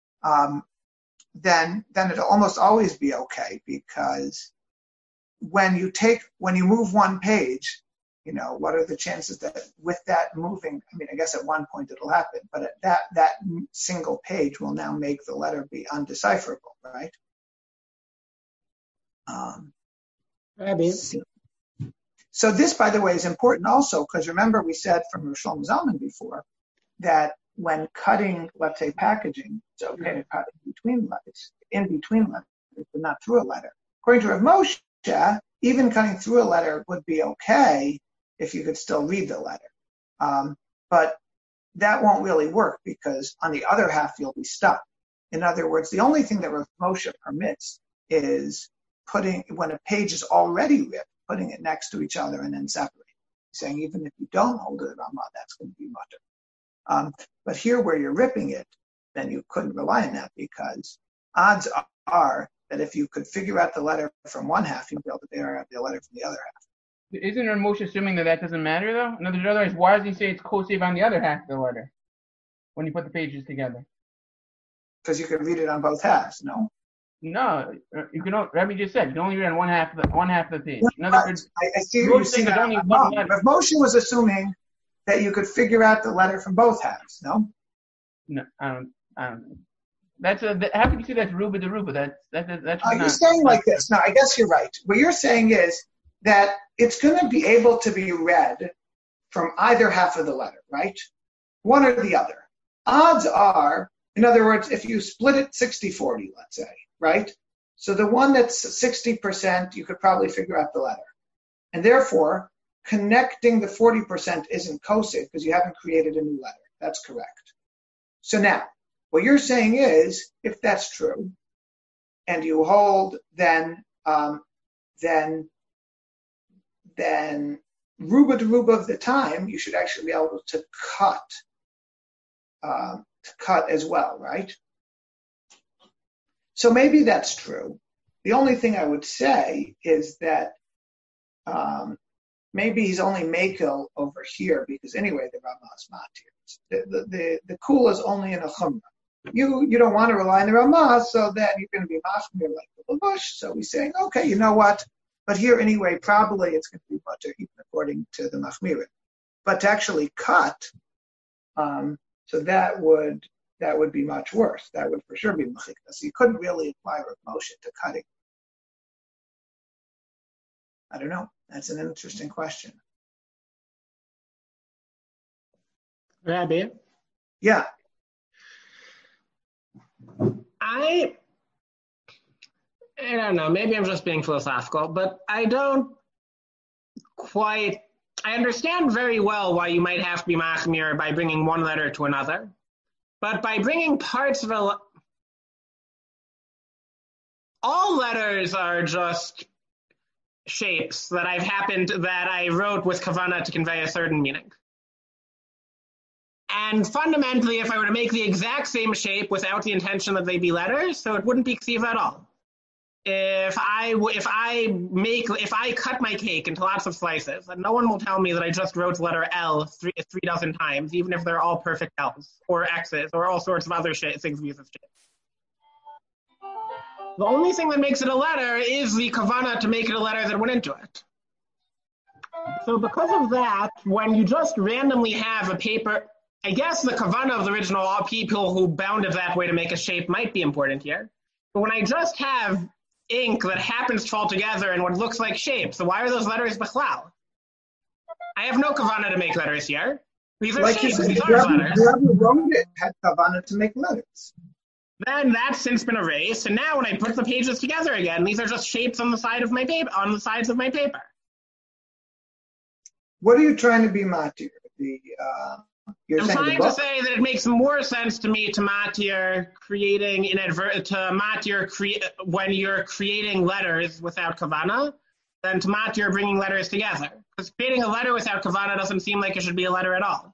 then it'll almost always be okay, because when you move one page, what are the chances that with that moving, I guess at one point it'll happen, but at that single page will now make the letter be undecipherable, right? Rabbi. So this, by the way, is important also, because remember we said from Rosh Shlomo Zalman before that when cutting, let's say, packaging, it's okay to cut in between letters, but not through a letter. According to Rav Moshe, even cutting through a letter would be okay if you could still read the letter. But that won't really work, because on the other half you'll be stuck. In other words, the only thing that Rav Moshe permits is when a page is already ripped, putting it next to each other and then separating. Saying even if you don't hold it Ramah, that's going to be mutter. But here where you're ripping it, then you couldn't rely on that, because odds are that if you could figure out the letter from one half, you'd be able to figure out the letter from the other half. Isn't Moshe assuming that doesn't matter though? In other words, otherwise, why does he say it's kosiv on the other half of the letter when you put the pages together? Because you could read it on both halves, no? No, you can. Rabbi just said you can only read on one half of the page. In other words, I see what you're saying. If Moshe was assuming that you could figure out the letter from both halves, no? No, I don't. How can you see that's ruba de ruba? That's. You're saying like this. No, I guess you're right. What you're saying is that it's going to be able to be read from either half of the letter, right? One or the other. Odds are, in other words, if you split it 60-40, let's say, right? So the one that's 60%, you could probably figure out the letter. And therefore, connecting the 40% isn't kosiv because you haven't created a new letter. That's correct. So now, what you're saying is, if that's true, and you hold then ruba to ruba of the time, you should actually be able to cut as well, right? So maybe that's true. The only thing I would say is that maybe he's only makel over here, because anyway the Ramah is matir. The kula is only in a chumrah. you don't want to rely on the Ramah, so then you're going to be machmir like the Lavush. So we're saying, okay, you know what? But here anyway, probably it's going to be mutter even according to the machmirim. But to actually cut, so that would be much worse. That would for sure be machikta. So you couldn't really apply Rav Moshe to cutting. I don't know. That's an interesting question. Rabbi? Yeah. I don't know. Maybe I'm just being philosophical, but I don't quite. I understand very well why you might have to be machmir by bringing one letter to another, but by bringing parts of all letters are just shapes that I wrote with kavana to convey a certain meaning. And fundamentally, if I were to make the exact same shape without the intention that they be letters, so it wouldn't be ksiva at all. If I cut my cake into lots of slices, and no one will tell me that I just wrote the letter L three dozen times, even if they're all perfect L's or X's or all sorts of other things we use as shapes. The only thing that makes it a letter is the kavana to make it a letter that went into it. So because of that, when you just randomly have a paper, I guess the kavana of the original people who bound it that way to make a shape might be important here. But when I just have ink that happens to fall together in what looks like shapes, so why are those letters bichlal? I have no kavana to make letters here. These are like shapes, these aren't letters. Whoever wrote it had kavana to make letters. Then that's since been erased, and now when I put the pages together again, these are just shapes on the side of my paper, on the sides of my paper. What are you trying to be matir? I'm trying to say that it makes more sense to me to matir when you're creating letters without kavana than to matir bringing letters together. Because creating a letter without kavana doesn't seem like it should be a letter at all.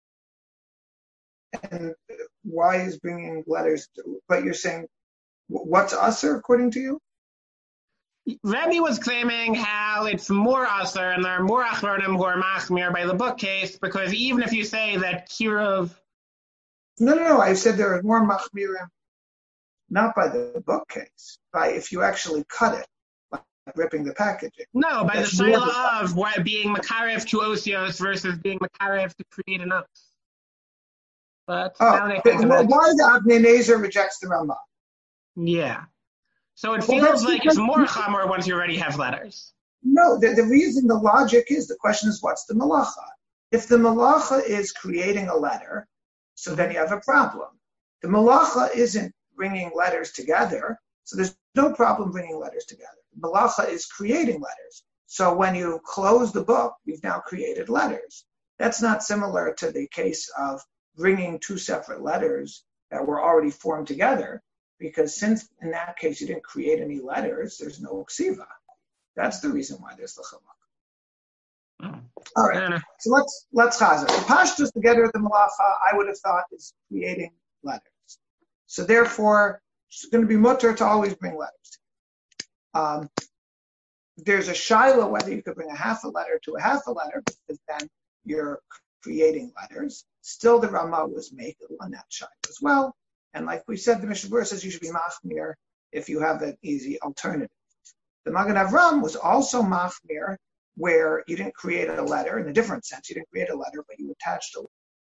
And why is bringing letters? But you're saying, what's usher according to you? Rebbe was claiming how it's more usher, and there are more achronim who are machmir by the bookcase, because even if you say that Kirov... No, I said there are more machmirim, not by the bookcase, by if you actually cut it, like ripping the packaging. No, by the shaila of being makarev to osios versus being makarev to create an os. But now they think why the Avnei Nezer rejects the Ramah? Yeah. So it feels like it's more chamor once you already have letters. No, the reason, the logic is, the question is, what's the malacha? If the malacha is creating a letter, so then you have a problem. The malacha isn't bringing letters together, so there's no problem bringing letters together. The malacha is creating letters. So when you close the book, you've now created letters. That's not similar to the case of bringing two separate letters that were already formed together, because since in that case you didn't create any letters, there's no ksiva. That's the reason why there's the chalak. All right, so let's chazer. The pashtus together with the malacha, I would have thought, is creating letters. So therefore, it's going to be mutter to always bring letters. There's a shaila whether you could bring a half a letter to a half a letter, because then you're creating letters. Still, the Ramah was makel on that shaila as well. And like we said, the Mishnah Berurah says you should be machmir if you have an easy alternative. The Magen Avram was also machmir where you didn't create a letter in a different sense. You didn't create a letter, but you attached a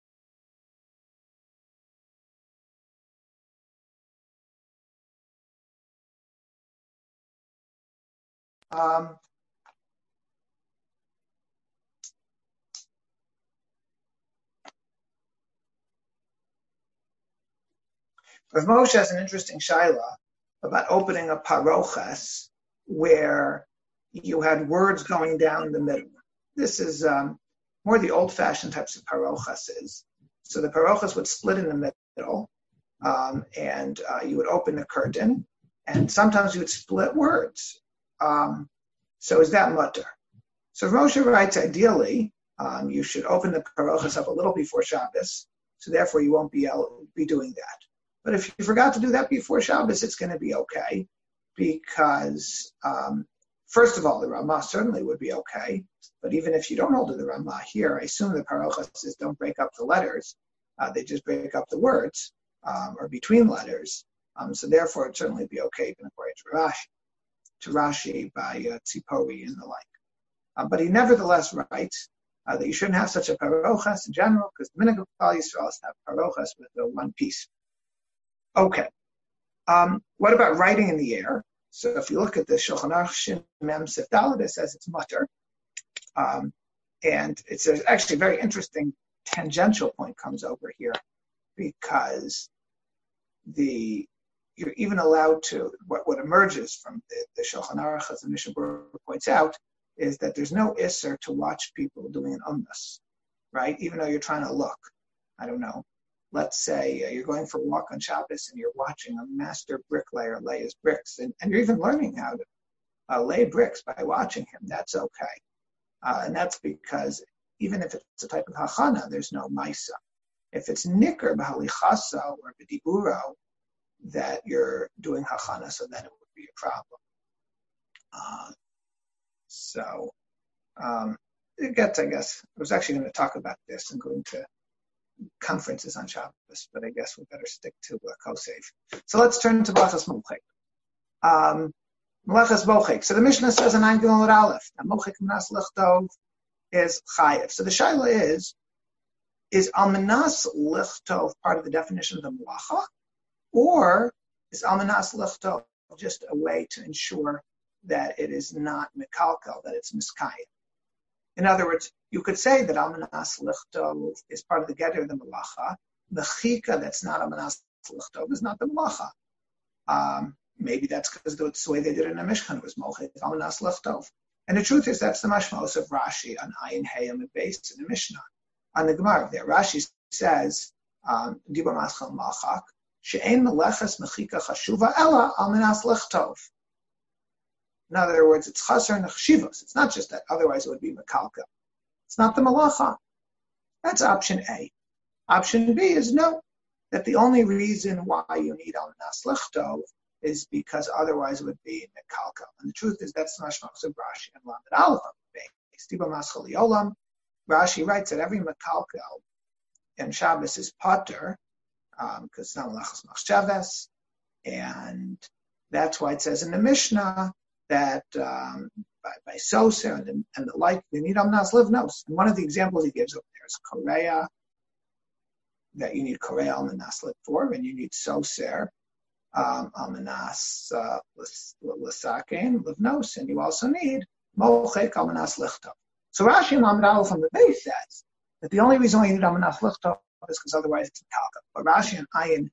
letter. Rav Moshe has an interesting shaila about opening a parochas where you had words going down the middle. This is more the old-fashioned types of parochas. So the parochas would split in the middle, and you would open the curtain, and sometimes you would split words. So is that mutter? So Rav Moshe writes, ideally, you should open the parochas up a little before Shabbos, so therefore you won't be doing that. But if you forgot to do that before Shabbos, it's going to be okay, because first of all, the Ramah certainly would be okay. But even if you don't hold to the Ramah here, I assume the parochas don't break up the letters; they just break up the words. or between letters. So therefore, it'd certainly be okay even according to Rashi by Tzipori and the like. But he nevertheless writes that you shouldn't have such a parochas in general, because the minhag of Klal Yisrael is to have parochas with the one piece. Okay. What about writing in the air? So if you look at the Shulchan Aruch Shin Mem Sif Daled, it says it's mutter. And it's actually a very interesting tangential point comes over here, because you're even allowed to, what emerges from the Shulchan Aruch, as the Mishnah Berurah points out, is that there's no isser to watch people doing an umnus, right? Even though you're trying to look. I don't know. Let's say you're going for a walk on Shabbos and you're watching a master bricklayer lay his bricks, and you're even learning how to lay bricks by watching him. That's okay. And that's because even if it's a type of hachana, there's no maisa. If it's nicker b'halichasa or b'diburo that you're doing hachana, so then it would be a problem. It gets, I guess, I was actually going to talk about this and going to conferences on Shabbos, but I guess we better stick to Kosef. So let's turn to Melachas Mochek. Melachas Mochek. So the Mishnah says in Ein Gimel Aleph, Mochek Manas Lichtov is Chayev. So the shaila is Almanas Lichtov part of the definition of the Melacha, or is Almanas Lichtov just a way to ensure that it is not Mekalkel, that it's Miskayim? In other words, you could say that Almanas Lichtov is part of the Geder of the Melacha. The Chika that's not Almanas Lichtov is not the Melacha. Maybe that's because it's the way they did it in the Mishkan. It was Mochek Almanas Lichtov. And the truth is that's the mashmos of Rashi on Ayin Hayam and base in the Mishnah. On the Gemara there, Rashi says, Dibur Maschal Machak, She'ein Meleches Mechika Chashuva Ella Almanas Lichtov. In other words, it's Chasar Nechshivos. It's not just that, otherwise it would be Mekalka. It's not the Malacha. That's option A. Option B is no, that the only reason why you need Almanas Lichtov is because otherwise it would be Mekalka. And the truth is that's the mashmos of Rashi and Lamed Aleph on the base. Dibur Maschal Yolam. Rashi writes that every Mekalka in Shabbos is Pater, because it's not Melachas Machshavas, and that's why it says in the Mishnah that by Soser and the like, you need Almanas Livnos. And one of the examples he gives up there is Korea, that you need Korea Almanas Liv for, and you need Soser Almanas Lisakein Livnos, and you also need Mochek Almanas Lichtov. So Rashi and Lamed Aleph from the base says that the only reason why you need Almanas Lichtov is because otherwise it's Mekalka. But Rashi and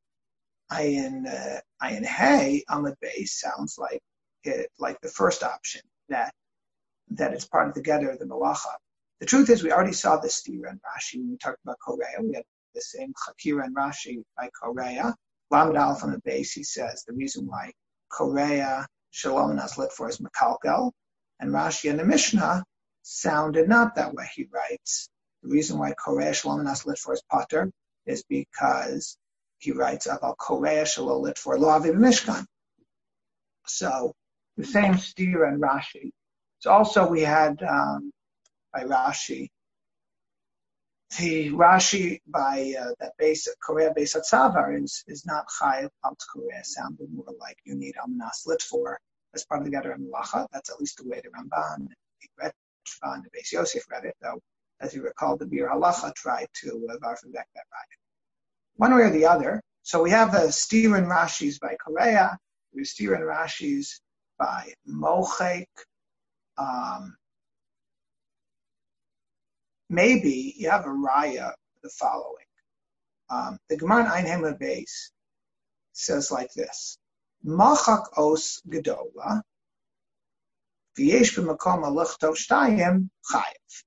Ayin Hay on the base sounds like the first option, that it's part of the Geder of the Melacha. The truth is we already saw this Stira in Rashi when we talked about Korea. We had the same Chakira in Rashi by Korea. Lamed Aleph on the base, he says the reason why Korea Shalom Nas lit for is Mekalkel, and Rashi and the Mishnah sounded not that way. He writes the reason why Korea Shalom Nas lit for is Pater is because he writes about Korea Shalom lit for Lo Aviv Mishkan. So the same Stira in Rashi. So also we had by Rashi, the Rashi by that base Korea base at Savar is not Chayev Alt Korea, sounded more like you need Almanas lit for as part of the Geder and Melacha. That's at least the way the Ramban, the Retva, and the Beis Yosef read it, though, as you recall, the Bir Halacha tried to varfivek that right. One way or the other. So we have a Stira in Rashi's by Korea, we have Stira in Rashi's by Mochek. Maybe you have a raya the following. The Gemara in Ein Hema base says like this: Machak os gedola, v'yesh b'makom alichto shtayim chayev.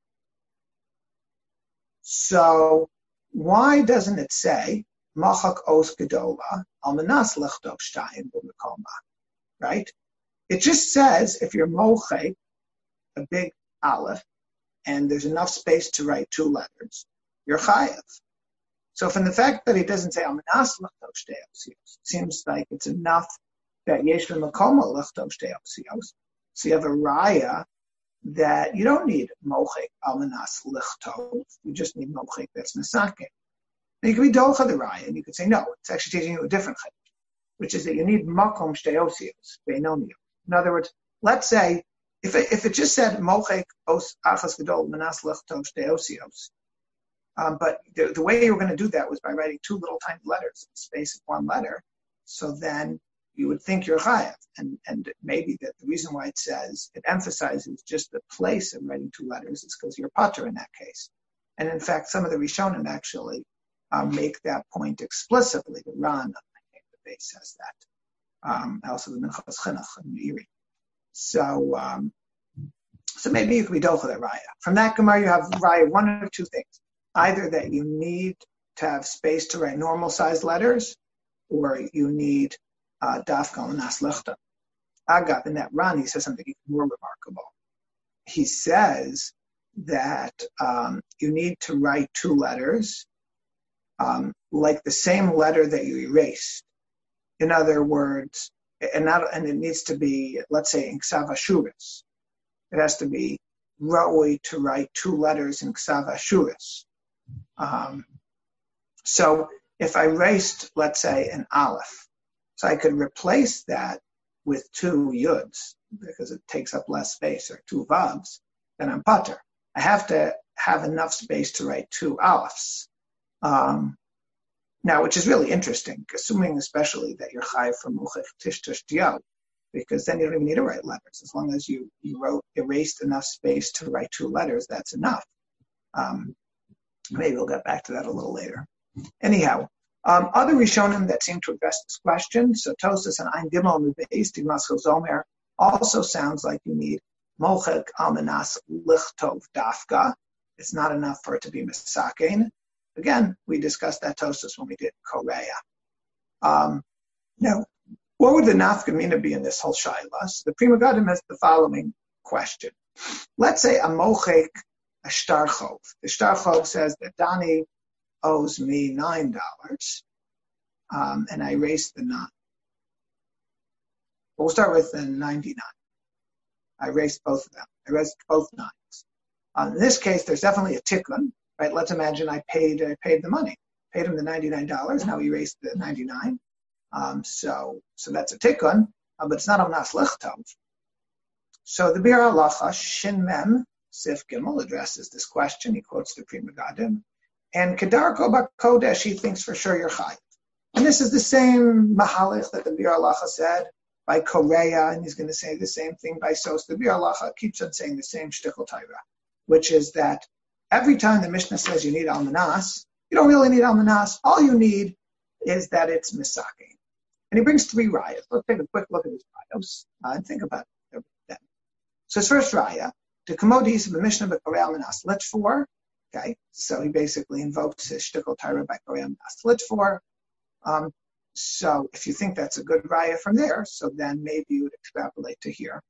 So why doesn't it say Machak os gedola almanas lichto shtayim b'makoma? Right? It just says if you're mochek a big aleph, and there's enough space to write two letters, you're chayev. So from the fact that he doesn't say almanas lichto shtei osios, seems like it's enough that yesh v'makoma lichto shtei osios. So you have a raya that you don't need mochek almanas lichto, you just need mochek that's mesake. And you could be docha the raya, and you could say, no, it's actually teaching you a different chiddush, which is that you need makom shteosios, beinomio. In other words, let's say, if it just said mochek os achas gedol manas lechtov shteosios, but the way you were going to do that was by writing two little tiny letters in the space of one letter, so then you would think you're chayav, and maybe that the reason why it emphasizes just the place of writing two letters is because you're pater in that case. And in fact, some of the Rishonim actually make that point explicitly. The Ran, the base says that. Also the Minchas Chinuch and Meiri. So maybe you could be docha that raya. From that Gemara, you have raya one of two things: either that you need to have space to write normal-sized letters, or you need dafka l'nas lichta. Agav, in that Ran, he says something even more remarkable. He says that you need to write two letters, like the same letter that you erased. In other words, and it needs to be, let's say, in ksav ashuris. It has to be ra'oi to write two letters in ksav ashuris. So if I erased, let's say, an aleph, so I could replace that with two yuds because it takes up less space, or two vavs, then I'm pater. I have to have enough space to write two alephs. Now, which is really interesting, assuming especially that you're chayiv from muchech tish tush diyo, because then you don't even need to write letters. As long as you erased enough space to write two letters, that's enough. Maybe we'll get back to that a little later. Anyhow, other Rishonim that seem to address this question, so Tosas and Ein Gimel Mubeis, Tigmaschil Zomer, also sounds like you need mochek almanas lichtov dafka. It's not enough for it to be misakein. Again, we discussed that Tosas when we did Korea. Now, what would the nafkamina be in this whole shayla? So the Pri Megadim has the following question. Let's say a mochek a shtarchov. The shtarchov says that Dani owes me $9, and I erased the 9. We'll start with the 99. I erased both of them. I erased both 9s. In this case, there's definitely a tikkun, right? Let's imagine I paid the money, paid him the $99. Now he erased the 99. So that's a tikkun, but it's not amnas lichtov. So the Bir Halacha Shin Mem Sif Gimel addresses this question. He quotes the Pri Megadim, and Kedarko Bakodesh, he thinks for sure you're chayiv. And this is the same mahalich that the Bir Halacha said by Korea, and he's going to say the same thing by Sos. The Bir Halacha keeps on saying the same shtickle Torah, which is that every time the Mishnah says you need almanas, you don't really need almanas. All you need is that it's misaking. And he brings 3 rayas. Let's take a quick look at his rayos and think about them. So his first raya, the commodities of the Mishnah by Korea almanas lit for. Okay, so he basically invokes his shtickle Torah by Korea almanas lit for. So if you think that's a good raya from there, so then maybe you would extrapolate to here.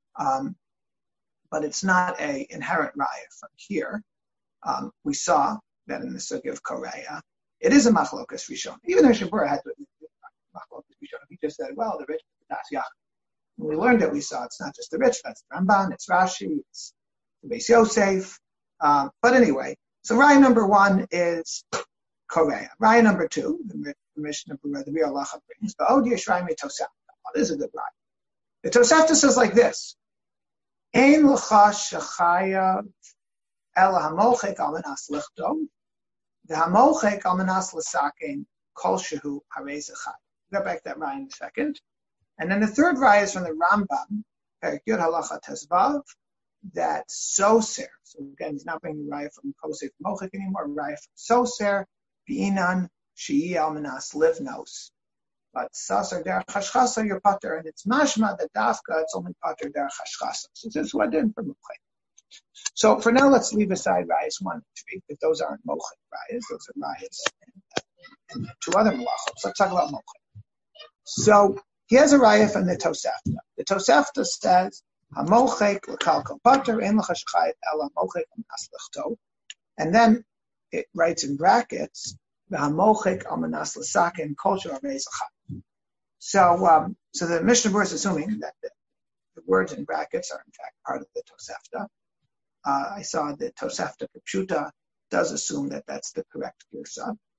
But it's not a inherent raya from here. We saw that in the sugya of Korea, it is a machlokas rishon. Even though Shabura had to admit machlokas rishon, he just said, well, the rich das yachid. And we learned that we saw it's not just the rich, that's the Ramban, it's Rashi, it's the Beis Yosef. But anyway, so raya number 1 is Korea. Raya number 2, the Mishnah the Bir Halacha brings, the Odi Yishrayim Tosafta. This is a good raya. The Tosafta says like this: Ein l'cha shechayav el hamochek almanas lichtov, the hamochek almanas l'sakein kol shehu harei zechai. We'll get back to that raya in a second. And then the third raya is from the Rambam, Perek Yud Halacha Tezvav, that soser. So again, he's not bringing raya from Kosef Mochek anymore, raya from soser, B'inan Shei Almanas Livnos. But Saser Der Chashchasa, you're pater, and it's mashma that Dafka, it's only pater Der Chashchasa. So this is what I did for Mochek. So for now, let's leave aside rayas 1 and 3, because those aren't Mochek rayas, those are rayas and 2 other malachos. Let's talk about Mochek. So he has a raya from the Tosafta. The Tosafta says, Hamochek l'kalkal pater, ein l'chashchayet ela mochek almanas lichtov. And then it writes in brackets, the hamochek almanas l'saken kol shehu harei zechai. So the Mishnah Berurah is assuming that the words in brackets are in fact part of the Tosafta. I saw the Tosafta Pshuta does assume that that's the correct girsa.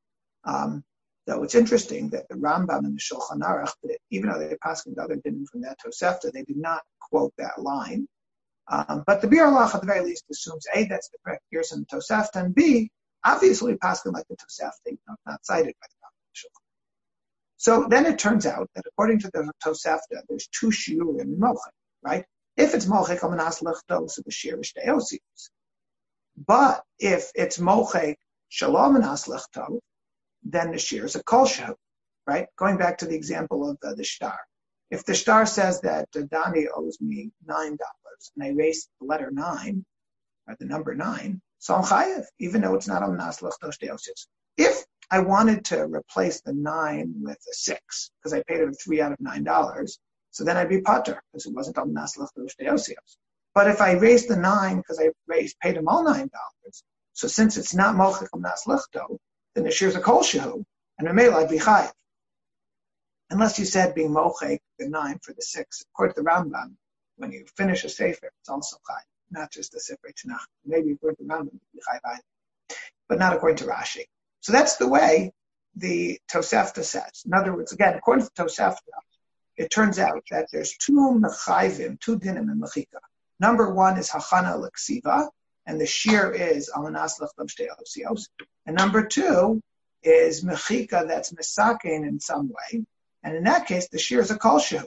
Though it's interesting that the Rambam and the Shulchan Aruch, even though they passed the other din from that Tosefta, they did not quote that line. But the Bir Halacha at the very least assumes A, that's the correct Gerson in Tosefta, and B, obviously passed like the Tosefta, not cited by the Rambam and Shulchan. So then it turns out that according to the Tosefta, there's two shiurim in Mochek, right? If it's Mochek Amanas Lichto, so the shiur is Shtei Osios. But if it's Mochek Shalom Amanas Lichto, then the shiur is a kol shehu, right? Going back to the example of the shtar. If the shtar says that Dani owes me $9 and I erase the letter 9, or the number 9, so I'm chayev, even though it's not Amanas Lichto Shtei Osios. If I wanted to replace the 9 with a 6, because I paid him $3 out of $9, so then I'd be pater, because it wasn't Amanas Lichto Shtei Osios. But if I raised the 9 because I paid him all $9, so since it's not Mochek Amanas Lichto, then the shiur is a kol shehu, and Ramela I'd be chayev. Unless you said being mochek the 9 for the 6. According to the Rambam, when you finish a sefer, it's also chayev, not just the sefer Tanakh. Maybe according to the Rambam, you'd be chayev, but not according to Rashi. So that's the way the Tosefta says. In other words, again, according to Tosefta, it turns out that there's two mechayvim, two dinim in mechika. Number one is hachana l'ksiva, and the shiur is Amanas Lichto Shtei Osios. And number two is mechika that's misakein in some way. And in that case, the shiur is a kol shehu.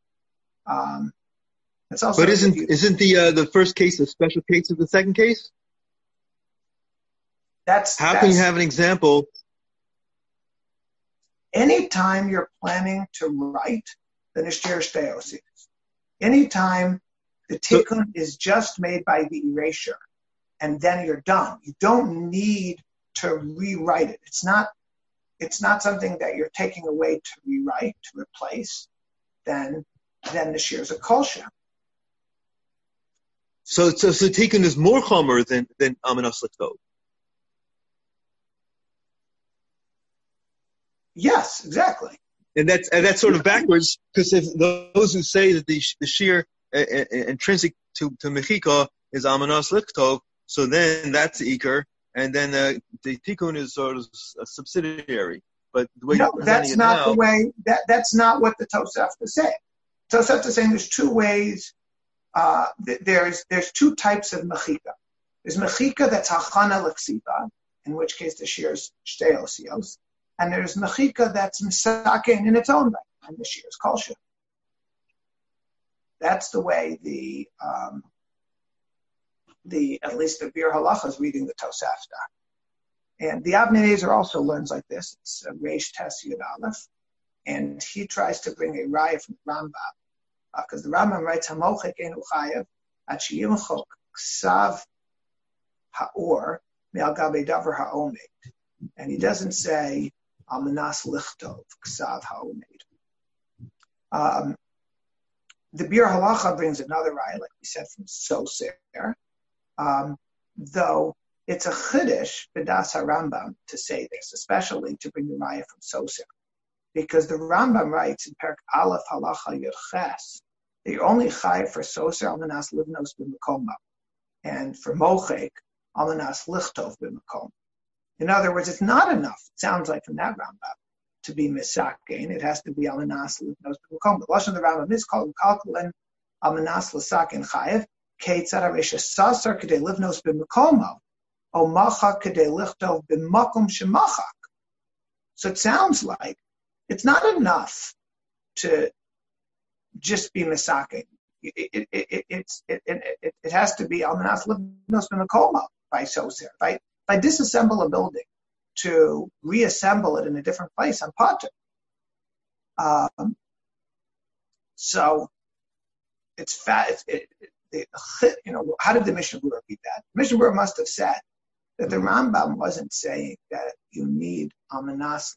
It's also but isn't the first case a special case of the second case? How can you have an example? Anytime you're planning to write, then the shiur is Shtei Osios. Anytime the tikkun is just made by the erasure, and then you're done. You don't need to rewrite it. It's not something that you're taking away to rewrite, to replace. Then the shiur is a kol shehu. So tikkun is more chomer than Amanas Lichto. Yes, exactly. And that's sort of backwards, because if those who say that the shiur intrinsic to mechika is Amanas Lichto, so then that's Iker, and then the tikkun is sort of a subsidiary. But the way that's not the way. That's not what the Tosefta say. Tosefta is saying there's two ways. There's two types of mechika. There's mechika that's hachana l'ksiva, in which case the shiur is Shtei Osios, and there's mechika that's misakein in its own right, and the shiur is kol shehu. That's the way at least the Bir Halacha is reading the Tosefta. And the Avnei Nezer also learns like this. It's Reish Tes Yud Aleph. And he tries to bring a raya from the Rambam. Because the Rambam writes, HaMochek Einu Chayev, Ad Sheyimchok Ksav Ha'or, Me'al Gabei Davar Ha'omed. And he doesn't say, Amanas Lichtov, Ksav Ha'omed. The Bir Halacha brings another raya, like we said, from Soser. Though it's a chiddush b'das HaRambam to say this, especially to bring the raya from Soser, because the Rambam writes in Perek Aleph Halacha Yud Ches that you're only chayav for Soser Amanas Livnos b'Makom, and for Mochek Amanas Lichtov b'Makom. In other words, it's not enough. It sounds like from that Rambam to be misakein. It has to be Amanas Livnos b'Makom. The lashon of the Rambam is called Kalkulen Amanas L'Sakein Chayav. So it sounds like it's not enough to just be misakein. It has to be Almanas Livnos B'Makomo by Soser. If I disassemble a building to reassemble it in a different place, I'm potter. So it's fat. How did the Mishnah Berurah read that? The Mishnah Berurah must have said that the Rambam wasn't saying that you need Amanas.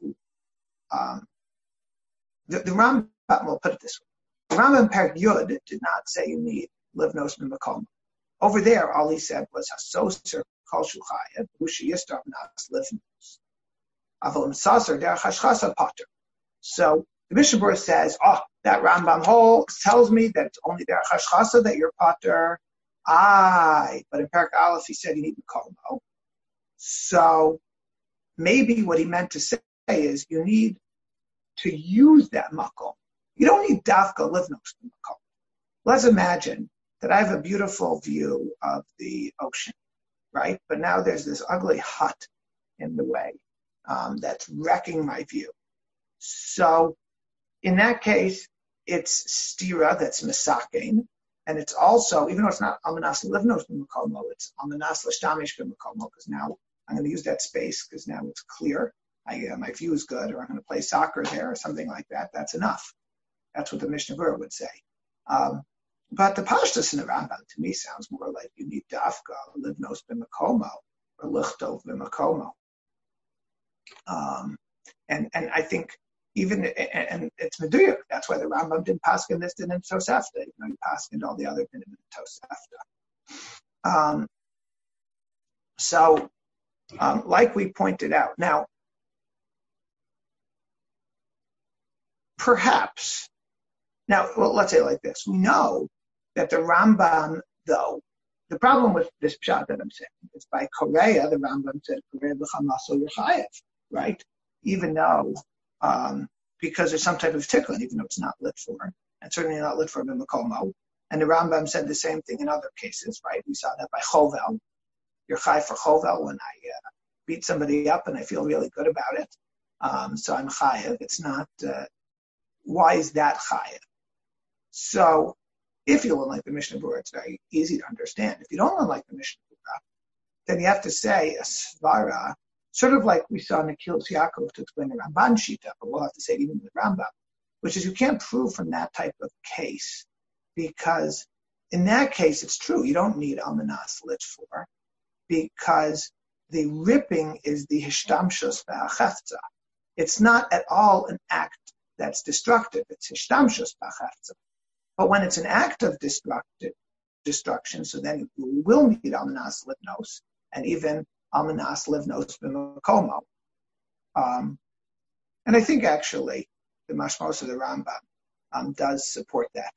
The Rambam, we'll put it this way. The Rambam Perek Yud did not say you need Livnos B'Makom. Over there, all he said was Hasoser Kol Shuchayev Ushi Yistar Amanas Livnos. Avalim Saser Derech Hashchasa Pater. So the Mishnah Berurah says, that Rambam whole tells me that it's only Derech Hashchasa that you're pater. But in Perek Aleph he said you need Makomo. So maybe what he meant to say is you need to use that makom. You don't need dafka livnos makom. Let's imagine that I have a beautiful view of the ocean, right? But now there's this ugly hut in the way that's wrecking my view. So in that case, it's stira that's misakein, and it's also, even though it's not almanas livnos b'makomo, it's almanas l'shtamish b'makomo, because now I'm going to use that space because now it's clear. My view is good, or I'm going to play soccer there, or something like that. That's enough. That's what the Mishnah Berurah would say. But the pashtus in the Rambam to me sounds more like you need dafka, livnos b'makomo, or lichtov b'makomo. And I think even, and it's meduyuk. That's why the Rambam didn't paskin this din in Tosefta, even though he paskined all the other din in Tosefta. So, like we pointed out, now perhaps let's say it like this: we know that the Rambam, though, the problem with this pshat that I'm saying is by Korea, the Rambam said Korea b'chamaso yerchayev, right? Even though, because there's some type of tikkun, even though it's not lit for, and certainly not lit for b'makomo. And the Rambam said the same thing in other cases, right? We saw that by chovel. You're chayev for chovel when I beat somebody up and I feel really good about it. So I'm chayev. It's not, why is that chayev? So if you learn like the Mishnah Berurah, it's very easy to understand. If you don't learn like the Mishnah Berurah, then you have to say a svara, sort of like we saw in the Kilos Yaakov to explain the Ramban Shita, but we'll have to say it even in the Rambam, which is you can't prove from that type of case, because in that case it's true, you don't need almanas lit for, because the ripping is the hishtamshus ba'achefza. It's not at all an act that's destructive, it's hishtamshus ba'achefza. But when it's an act of destruction, so then you will need almanas livnos, and even almanas livnos b'makomo. And I think actually the mashmos of the Rambam does support that.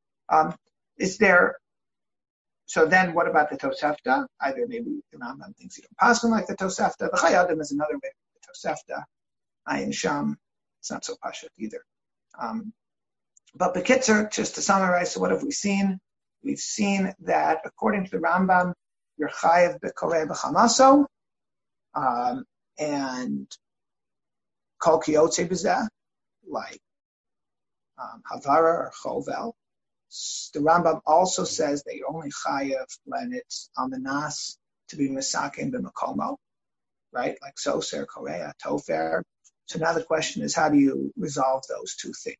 So then what about the Tosefta? Either maybe the Rambam thinks you don't pass like the Tosefta. The Chayadim is another way of the Tosefta. Ayin Sham, it's not so pashut either. But Bekitzer, just to summarize, so what have we seen? We've seen that according to the Rambam, you're chayev b'koreh b'chamaso, and kol kiyotze b'zeh, like havara or chovel. The Rambam also says that you're only chayev when it's almanas to be misaken b'makomo, right? Like soser, korea, tofer. So now the question is, how do you resolve those two things?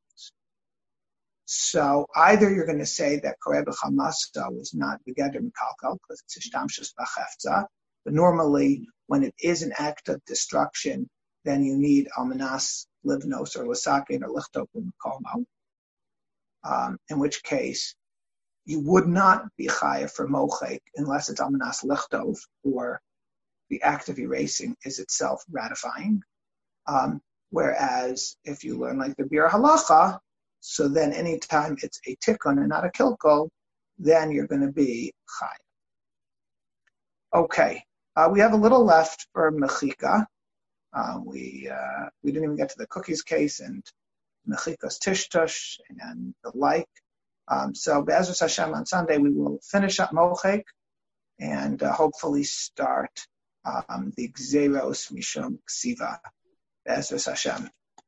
So either you're going to say that Koreh b'chamasa was not begeder mikalkal because it's hishtamshus b'chefza, but normally when it is an act of destruction, then you need almanas livnos or lasakin or lichtov b'makomo. In which case you would not be chayav for mochek unless it's almanas lichtov, or the act of erasing is itself ratifying. Whereas if you learn like the Bir Halacha, so then anytime it's a tikkun and not a kilkol, then you're going to be chayav. Okay, we have a little left for mechika. We didn't even get to the cookies case and mechikas tishtush and the like. So Be'ezus Hashem on Sunday we will finish up mochek and hopefully start the Gzeros Mishum Ksiva. Be'ezus Hashem.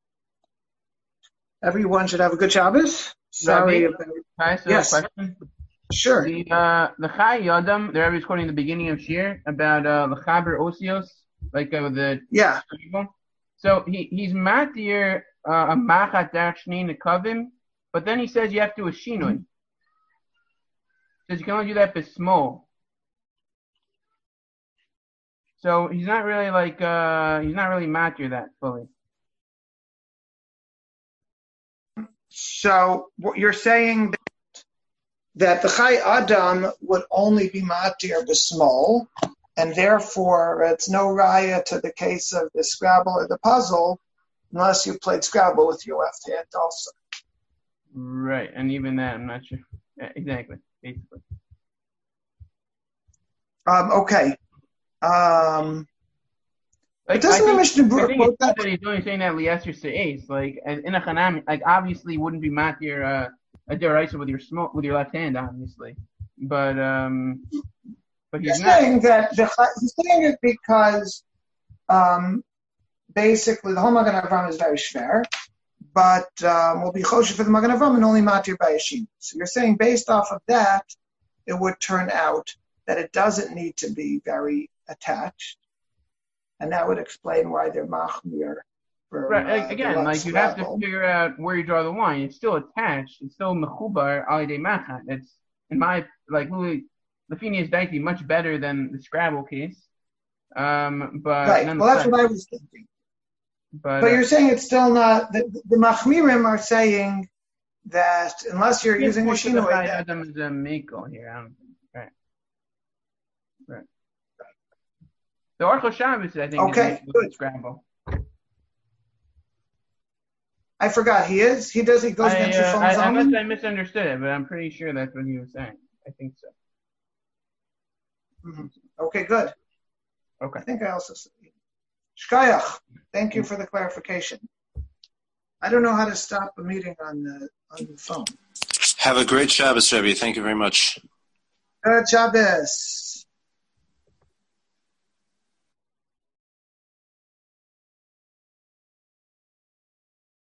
Everyone should have a good Shabbos. Sorry. Yes. Question? Sure. The Chai Yodam, the Rebbe is quoting the beginning of Shir about the Chaber Osios, like the people. So he's matir a machat derech shnei nekavim, but then he says you have to do a shinui. Says you can only do that for small. So he's not really matir that fully. So what you're saying that the Chai Adam would only be matir b'smol, and therefore it's no raya to the case of the Scrabble or the puzzle unless you played Scrabble with your left hand also. Right, and even that I'm not sure. Yeah, exactly, basically. Okay. Like, doesn't the Mishnah I Berurah think quote it's that? that he's only saying that Lieser Se'ez. Like, in a Chanami, like, obviously wouldn't be matir a deraisa with your left hand, obviously. But he's not. Saying that he's saying it because basically the whole Magen Avraham is very schwer, but will be choshev for the Magen Avraham and only matir by Yeshiva. So you're saying based off of that, it would turn out that it doesn't need to be very attached, and that would explain why they're machmir. Right, again, like you have to figure out where you draw the line. It's still attached. It's still mechubar al yedei machat. It's in my Lafini is daiti much better than the Scrabble case. But right. Well, that's what I was thinking. But you're saying it's still not. The machmirim are saying that unless you're using a shinoi, Adam is a mekel here. I don't think. Right. The Orchos Shabbos, I think, okay, is Scrabble. I forgot he is. He does. He goes against your phone's unless I misunderstood it, but I'm pretty sure that's what he was saying. I think so. Mm-hmm. Okay, good. Okay. I think I also said Shkayach. Thank you for the clarification. I don't know how to stop a meeting on the phone. Have a great Shabbos, Rebbe. Thank you very much. Good Shabbos.